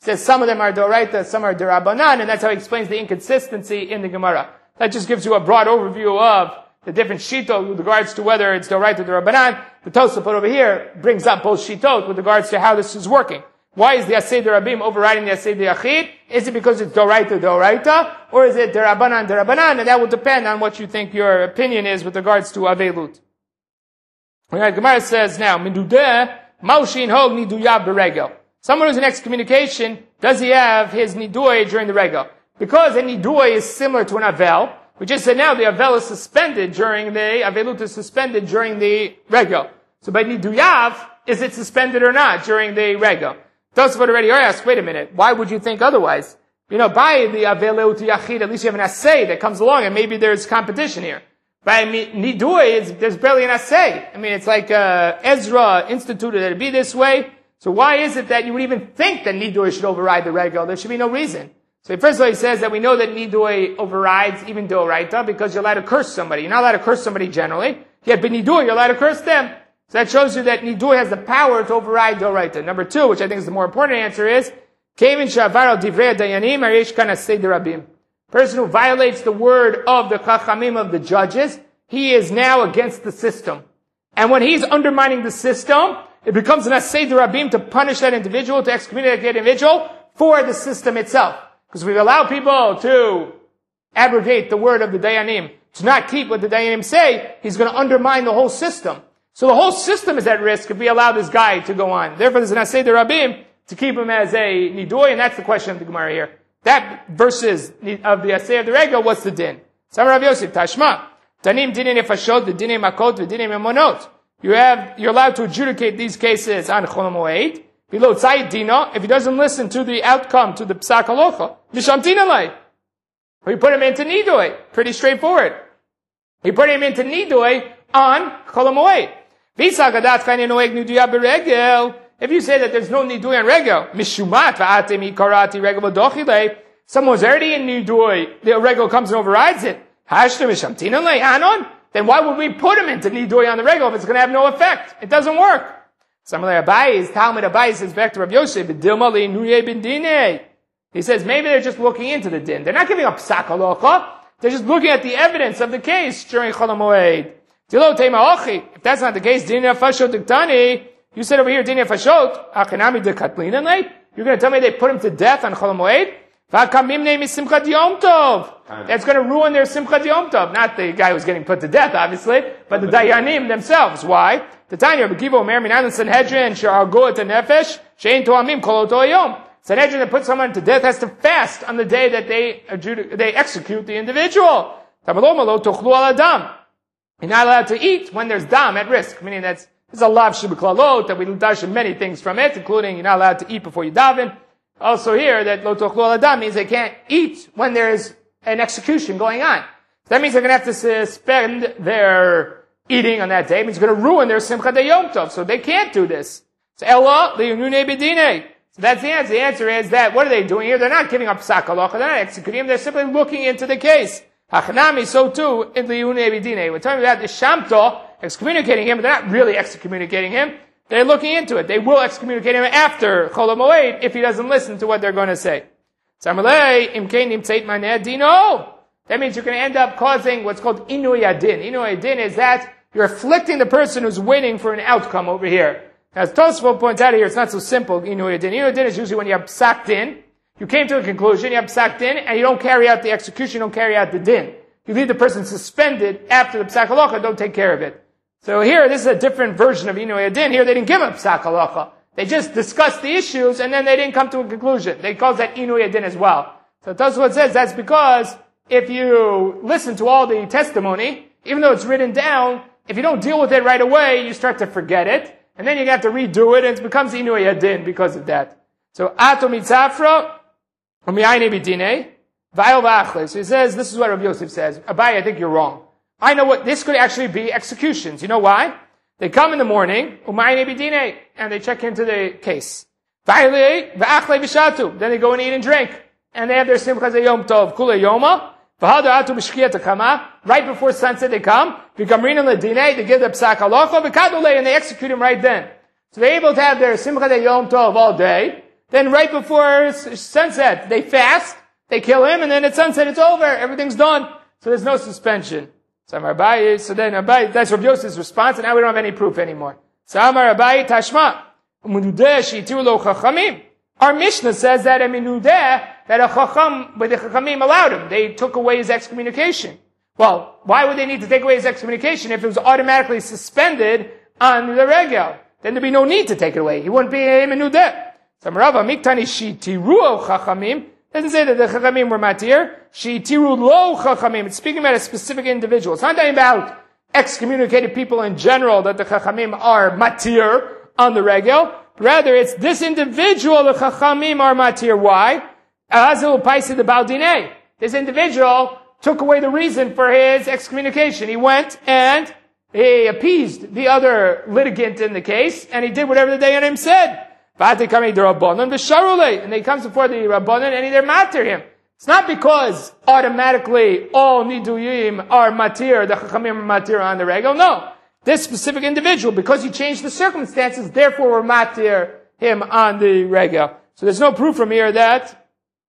says some of them are Doraita, some are Derabanan, and that's how he explains the inconsistency in the Gemara. That just gives you a broad overview of the different shitot with regards to whether it's Doraita or Derabanan. The Tosafot over here brings up both shitot with regards to how this is working. Why is the Asay Derabim overriding the Asay Yachid? Is it because it's Doraita, or is it Derabanan? And that will depend on what you think your opinion is with regards to Avelut. Alright, Gemara says now, Midudeh, Maushin Hog Niduyav Beregel. Someone who's in excommunication, does he have his Niduy during the Regel? Because a Niduy is similar to an Avel, we just said now the Avel is suspended during the, Avelut is suspended during the Regel. So by Niduyav, is it suspended or not during the Regel? Those would already ask, wait a minute, why would you think otherwise? By the Avelut Yachid, at least you have an Asay that comes along, and maybe there's competition here. By Nidui, there's barely an Asay. It's like Ezra instituted it to be this way. So why is it that you would even think that Nidui should override the Regel? There should be no reason. So first of all, he says that we know that Nidui overrides even Doraita because you're allowed to curse somebody. You're not allowed to curse somebody generally. Yet by Nidui, you're allowed to curse them. So that shows you that Nidui has the power to override Doraita. Number two, which I think is the more important answer, is Kevin Shavar al Divrei Dayanim Arish Kana Sei Derabim. Person who violates the word of the Chachamim of the judges, he is now against the system. And when he's undermining the system, it becomes an Asay Derabim to punish that individual, to excommunicate that individual for the system itself. Because we allow people to abrogate the word of the Dayanim, to not keep what the Dayanim say, he's going to undermine the whole system. So the whole system is at risk if we allow this guy to go on. Therefore, there's an Asay Derabim to keep him as a Nidoy, and that's the question of the Gemara here. That verses of the Asay of the Regel, what's the din? Samar Rav Yosef, Tashma. Danim dinin nefashot, the dinim makot, the dinim emonot. You're allowed to adjudicate these cases on Chol Moed. Below Tzayit Dina, if he doesn't listen to the outcome, to the Psak Halacha, Misham Dinalai. We put him into Nidoy. Pretty straightforward. We put him into Nidoy on Chol Moed. If you say that there's no Nidoy on Regel, Mishumat va'atem ikarati Regel v'dochile, someone's already in Nidoy, the Regel comes and overrides it. Hashtem Misham Dinalai Hanon? Then why would we put him into Nidoy on the Regel if it's going to have no effect? It doesn't work. Talmud Abai says back to Rav Yosef, he says maybe they're just looking into the din. They're not giving up psak halacha. They're just looking at the evidence of the case during Chol Moed. If that's not the case, dinei fashot diktani. You said over here dinei fashot. Achinami de katlinanei. You're going to tell me they put him to death on Chol Moed? That's going to ruin their Simchat Yom Tov. Not the guy who's getting put to death, obviously, but the Dayanim themselves. Why? The Tanya Bekiva Omer Minan Sanhedrin She'argot Nefesh She'in Toamim Kol Oto Yom. Sanhedrin that puts someone to death has to fast on the day that they execute the individual. Tamalomalo Tochlu Al Adam. You're not allowed to eat when there's dam at risk. Meaning there's a lav shebeklalot that we dash many things from it, including you're not allowed to eat before you daven. Also here, that lo tochlu al adam means they can't eat when there's an execution going on. So that means they're going to have to suspend their eating on that day. It means it's going to ruin their Simchat Yom Tov. So they can't do this. So Ella, liyunune b'dinei. So that's the answer. The answer is that, what are they doing here? They're not giving up psak halacha. They're not executing him. They're simply looking into the case. Hachanami, so too, in liyunune b'dinei. We're talking about the shamto, excommunicating him, but they're not really excommunicating him. They're looking into it. They will excommunicate him after Chol Moed if he doesn't listen to what they're going to say. That means you're going to end up causing what's called Inui Adin. Inui Adin is that you're afflicting the person who's waiting for an outcome over here. As Tosfot points out here, it's not so simple, Inui Adin. Inui Adin is usually when you have psaked in, you came to a conclusion, you have psaked in, and you don't carry out the execution, you don't carry out the din. You leave the person suspended after the psak halacha, don't take care of it. So here, this is a different version of Inui Adin. Here, they didn't give up psak halacha. They just discussed the issues, and then they didn't come to a conclusion. They call that Inui Adin as well. So Tosfot says that's because if you listen to all the testimony, even though it's written down, if you don't deal with it right away, you start to forget it, and then you have to redo it, and it becomes Inui Adin because of that. So, Ato mitzafra, u'mi'ayne b'dinei, v'ayol v'achle. So he says, this is what Rav Yosef says. Abai, I think you're wrong. I know what, this could actually be executions. You know why? They come in the morning, u'mayne b'dinei, and they check into the case. V'ayolei, v'achle v'shatu. Then they go and eat and drink. And they have their Simchas Yom Tov, Kula Yoma, right before sunset they come, they give the psak halacha, and they execute him right then. So they're able to have their Simchat Yom Tov all day, then right before sunset, they fast, they kill him, and then at sunset it's over, everything's done. So there's no suspension. So then Abaye, that's Rav Yosef's response, and now we don't have any proof anymore. So Amar Abaye Tashma, our Mishnah says that a minudeh, that a chacham, but the chachamim allowed him. They took away his excommunication. Well, why would they need to take away his excommunication if it was automatically suspended on the regel? Then there'd be no need to take it away. He wouldn't be a minudeh. So Rava Miktani Shitiru chachamim doesn't say that the chachamim were matir. Shitiru lo chachamim. It's speaking about a specific individual. It's not talking about excommunicated people in general that the chachamim are matir on the regel. Rather, it's this individual, the chachamim are matir. Why? This individual took away the reason for his excommunication. He went and he appeased the other litigant in the case, and he did whatever the Dayanim said. And he comes before the Rabbanan and they're matir him. It's not because automatically all niduyim are matir, the chachamim are matir on the regel. No. This specific individual, because he changed the circumstances, therefore we're matir him on the regel. So there's no proof from here that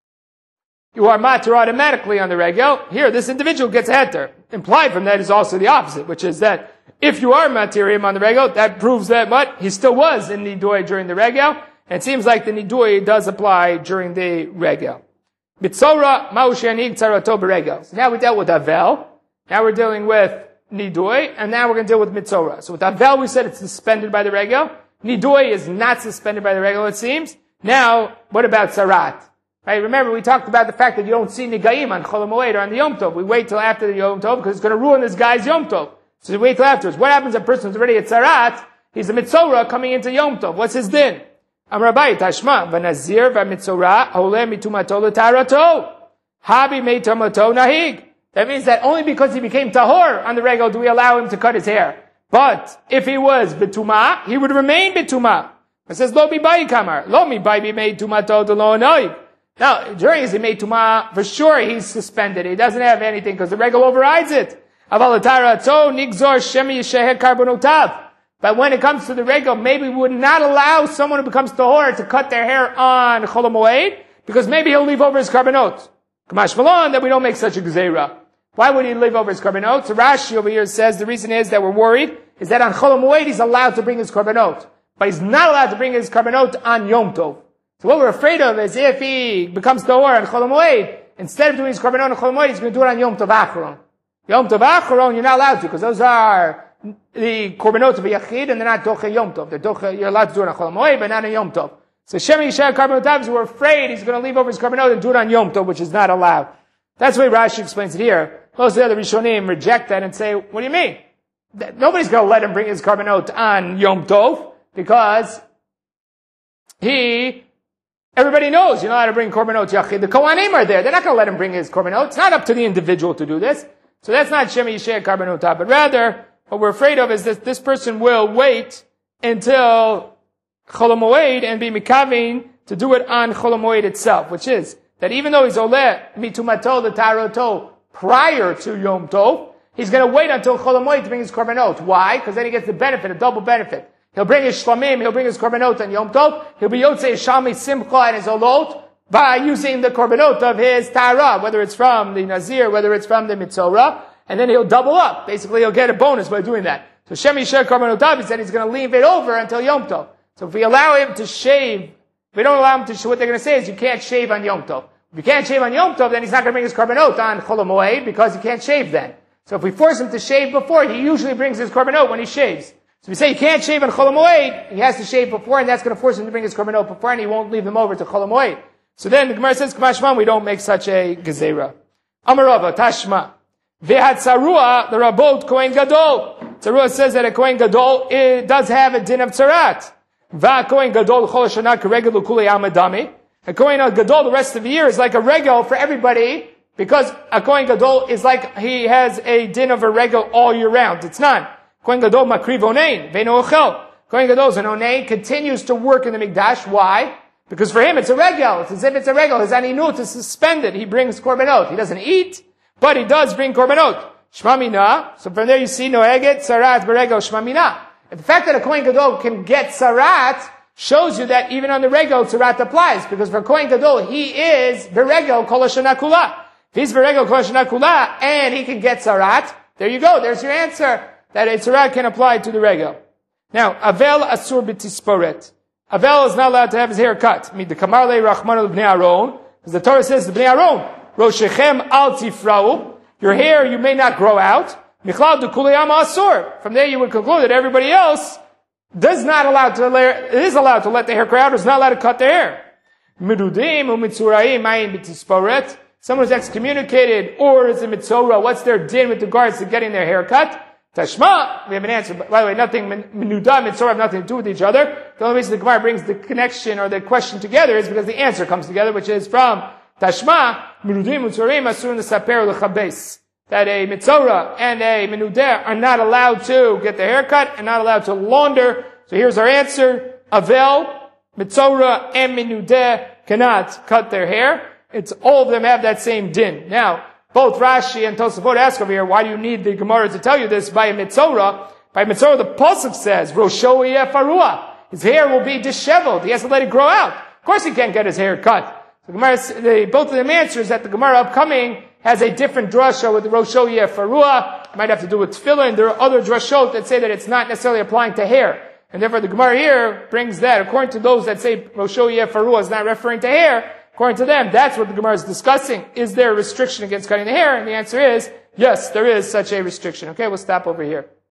you are matir automatically on the regel. Here, this individual gets a heter. Implied from that is also the opposite, which is that if you are matir him on the regel, that proves that what? He still was in nidui during the regel. And it seems like the nidui does apply during the regel. Mitzora ma'ushenig tzarato beregel. So now we dealt with avel. Now we're dealing with nidui, and now we're going to deal with mitzora. So with avel we said it's suspended by the regel. Nidui is not suspended by the regel, it seems. Now, what about tzarat? Right? Remember, we talked about the fact that you don't see nigaim on Chol HaMoed or on the Yom Tov. We wait till after the Yom Tov because it's going to ruin this guy's Yom Tov. So we wait till afterwards. What happens if a person is already at tzarat? He's a mitzora coming into Yom Tov. What's his din? Amar Abaye Tashma v'nazir v'mitzora hole mitumato l'tarato habi meitumato nahig. That means that only because he became tahor on the regel do we allow him to cut his hair. But if he was betuma, he would remain betuma. It says lo mi bayi kamar lo mi bayi made tumato de lo noig. Now during his made tuma, for sure he's suspended. He doesn't have anything because the regel overrides it. Aval l'tarato nigzor shemi yisheheh karbonotav. But when it comes to the regel, maybe we would not allow someone who becomes tahor to cut their hair on Chol HaMoed, because maybe he'll leave over his carbonot. Kamash Malon, that we don't make such a gzeira. Why would he leave over his carbonot? So Rashi over here says the reason is that we're worried is that on Chol HaMoed he's allowed to bring his carbonot, but he's not allowed to bring his carbonot on Yom Tov. So what we're afraid of is if he becomes tahor on Chol HaMoed, instead of doing his carbonot on Chol HaMoed, he's going to do it on Yom Tov Acharon. Yom Tov Acharon, you're not allowed to, because those are the korbanot of a yachid, and they're not doche Yom Tov. You're allowed to do it on Chol HaMoed, but not on Yom Tov. So Shemi Yishar Karbonotav, we're afraid he's going to leave over his korbanot and do it on Yom Tov, which is not allowed. That's the way Rashi explains it here. Most of the other Rishonim reject that and say, what do you mean? Nobody's going to let him bring his korbanot on Yom Tov, because everybody knows you're not allowed to bring korbanot yachid. The Kohanim are there. They're not going to let him bring his korbanot. It's not up to the individual to do this. So that's not Shemi Yishar Karbonotav, but rather, what we're afraid of is that this person will wait until Chol HaMoed and be mikavin to do it on Chol HaMoed itself, which is that even though he's oleh mitumato l'taroto prior to Yom Tov, he's going to wait until Chol HaMoed to bring his korbanot. Why? Because then he gets the benefit, a double benefit. He'll bring his shlamim, he'll bring his korbanot on Yom Tov, he'll be yotzei shami simcha and his olot by using the korbanot of his tara, whether it's from the nazir, whether it's from the mitzora, and then he'll double up. Basically, he'll get a bonus by doing that. So Shemi Yishar Karbonotav, he said he's going to leave it over until Yom Tov. So if we allow him to shave, if we don't allow him to shave, what they're going to say is you can't shave on Yom Tov. If you can't shave on Yom Tov, then he's not going to bring his korbanot on Chol HaMoed because he can't shave then. So if we force him to shave before, he usually brings his korbanot when he shaves. So we say he can't shave on Chol HaMoed, he has to shave before, and that's going to force him to bring his korbanot before, and he won't leave them over to Chol HaMoed. So then the Gemara says, Kamashman, we don't make such a gezerah. Amarava, Tashma. Ve'hat tzarua, the Rabot Kohen Gadol. Tzarua says that a Kohen Gadol does have a din of tzarat. Va Kohen Gadol chol shana k'regel u'kulei amadami. A Kohen Gadol the rest of the year is like a regel for everybody, because a Kohen Gadol is like he has a din of a regel all year round. It's not. Kohen Gadol makriv onein ve'no ochel. Kohen Gadol is an onein, continues to work in the mikdash. Why? Because for him it's a regel. It's as if it's a regel. His aninu to suspend it. He brings korbanot. He doesn't eat, but he does bring korbanot. Shma mina. So from there you see noeget sarat beregel shma mina. And the fact that a Kohen Gadol can get sarat shows you that even on the regel, tzurat applies, because for Kohen Gadol, he is beregel kol hashana kula. If he's beregel kol hashana kula, and he can get tzarat, there you go, there's your answer, that a tzarat can apply to the regel. Now, Avel asur b'tisporet. Avel is not allowed to have his hair cut. Mid the kamar le rachman l'bnei Aaron, because the Torah says, the bnei Aaron, roshechem al tifrau, your hair you may not grow out. Michlal de kuleyam asur. From there you would conclude that everybody else is allowed to let the hair grow out, or is not allowed to cut their hair. Mirudim u'mitzurayim mayim b'tisporet. Someone who's excommunicated or is a mitzorah, what's their din with regards to getting their hair cut? Tashma, we have an answer. By the way, nothing, menuda and mitzorah have nothing to do with each other. The only reason the Gemara brings the connection or the question together is because the answer comes together, which is from Tashma, menudim utzorim asur nesaper lechabes. That a mitzorah and a menudeh are not allowed to get their hair cut and not allowed to launder. So here's our answer. Avel, mitzorah, and menudeh cannot cut their hair. It's all of them have that same din. Now, both Rashi and Tosafot ask over here, why do you need the Gemara to tell you this? By a mitzorah, the pasuk says, Rosho yefarua. His hair will be disheveled. He has to let it grow out. Of course he can't get his hair cut. So Gemara, both of them answers that the Gemara upcoming has a different drasha with Rosho yefarua. It might have to do with tefillin. There are other drashot that say that it's not necessarily applying to hair. And therefore the Gemara here brings that. According to those that say Rosho yefarua is not referring to hair, according to them, that's what the Gemara is discussing. Is there a restriction against cutting the hair? And the answer is, yes, there is such a restriction. Okay, we'll stop over here.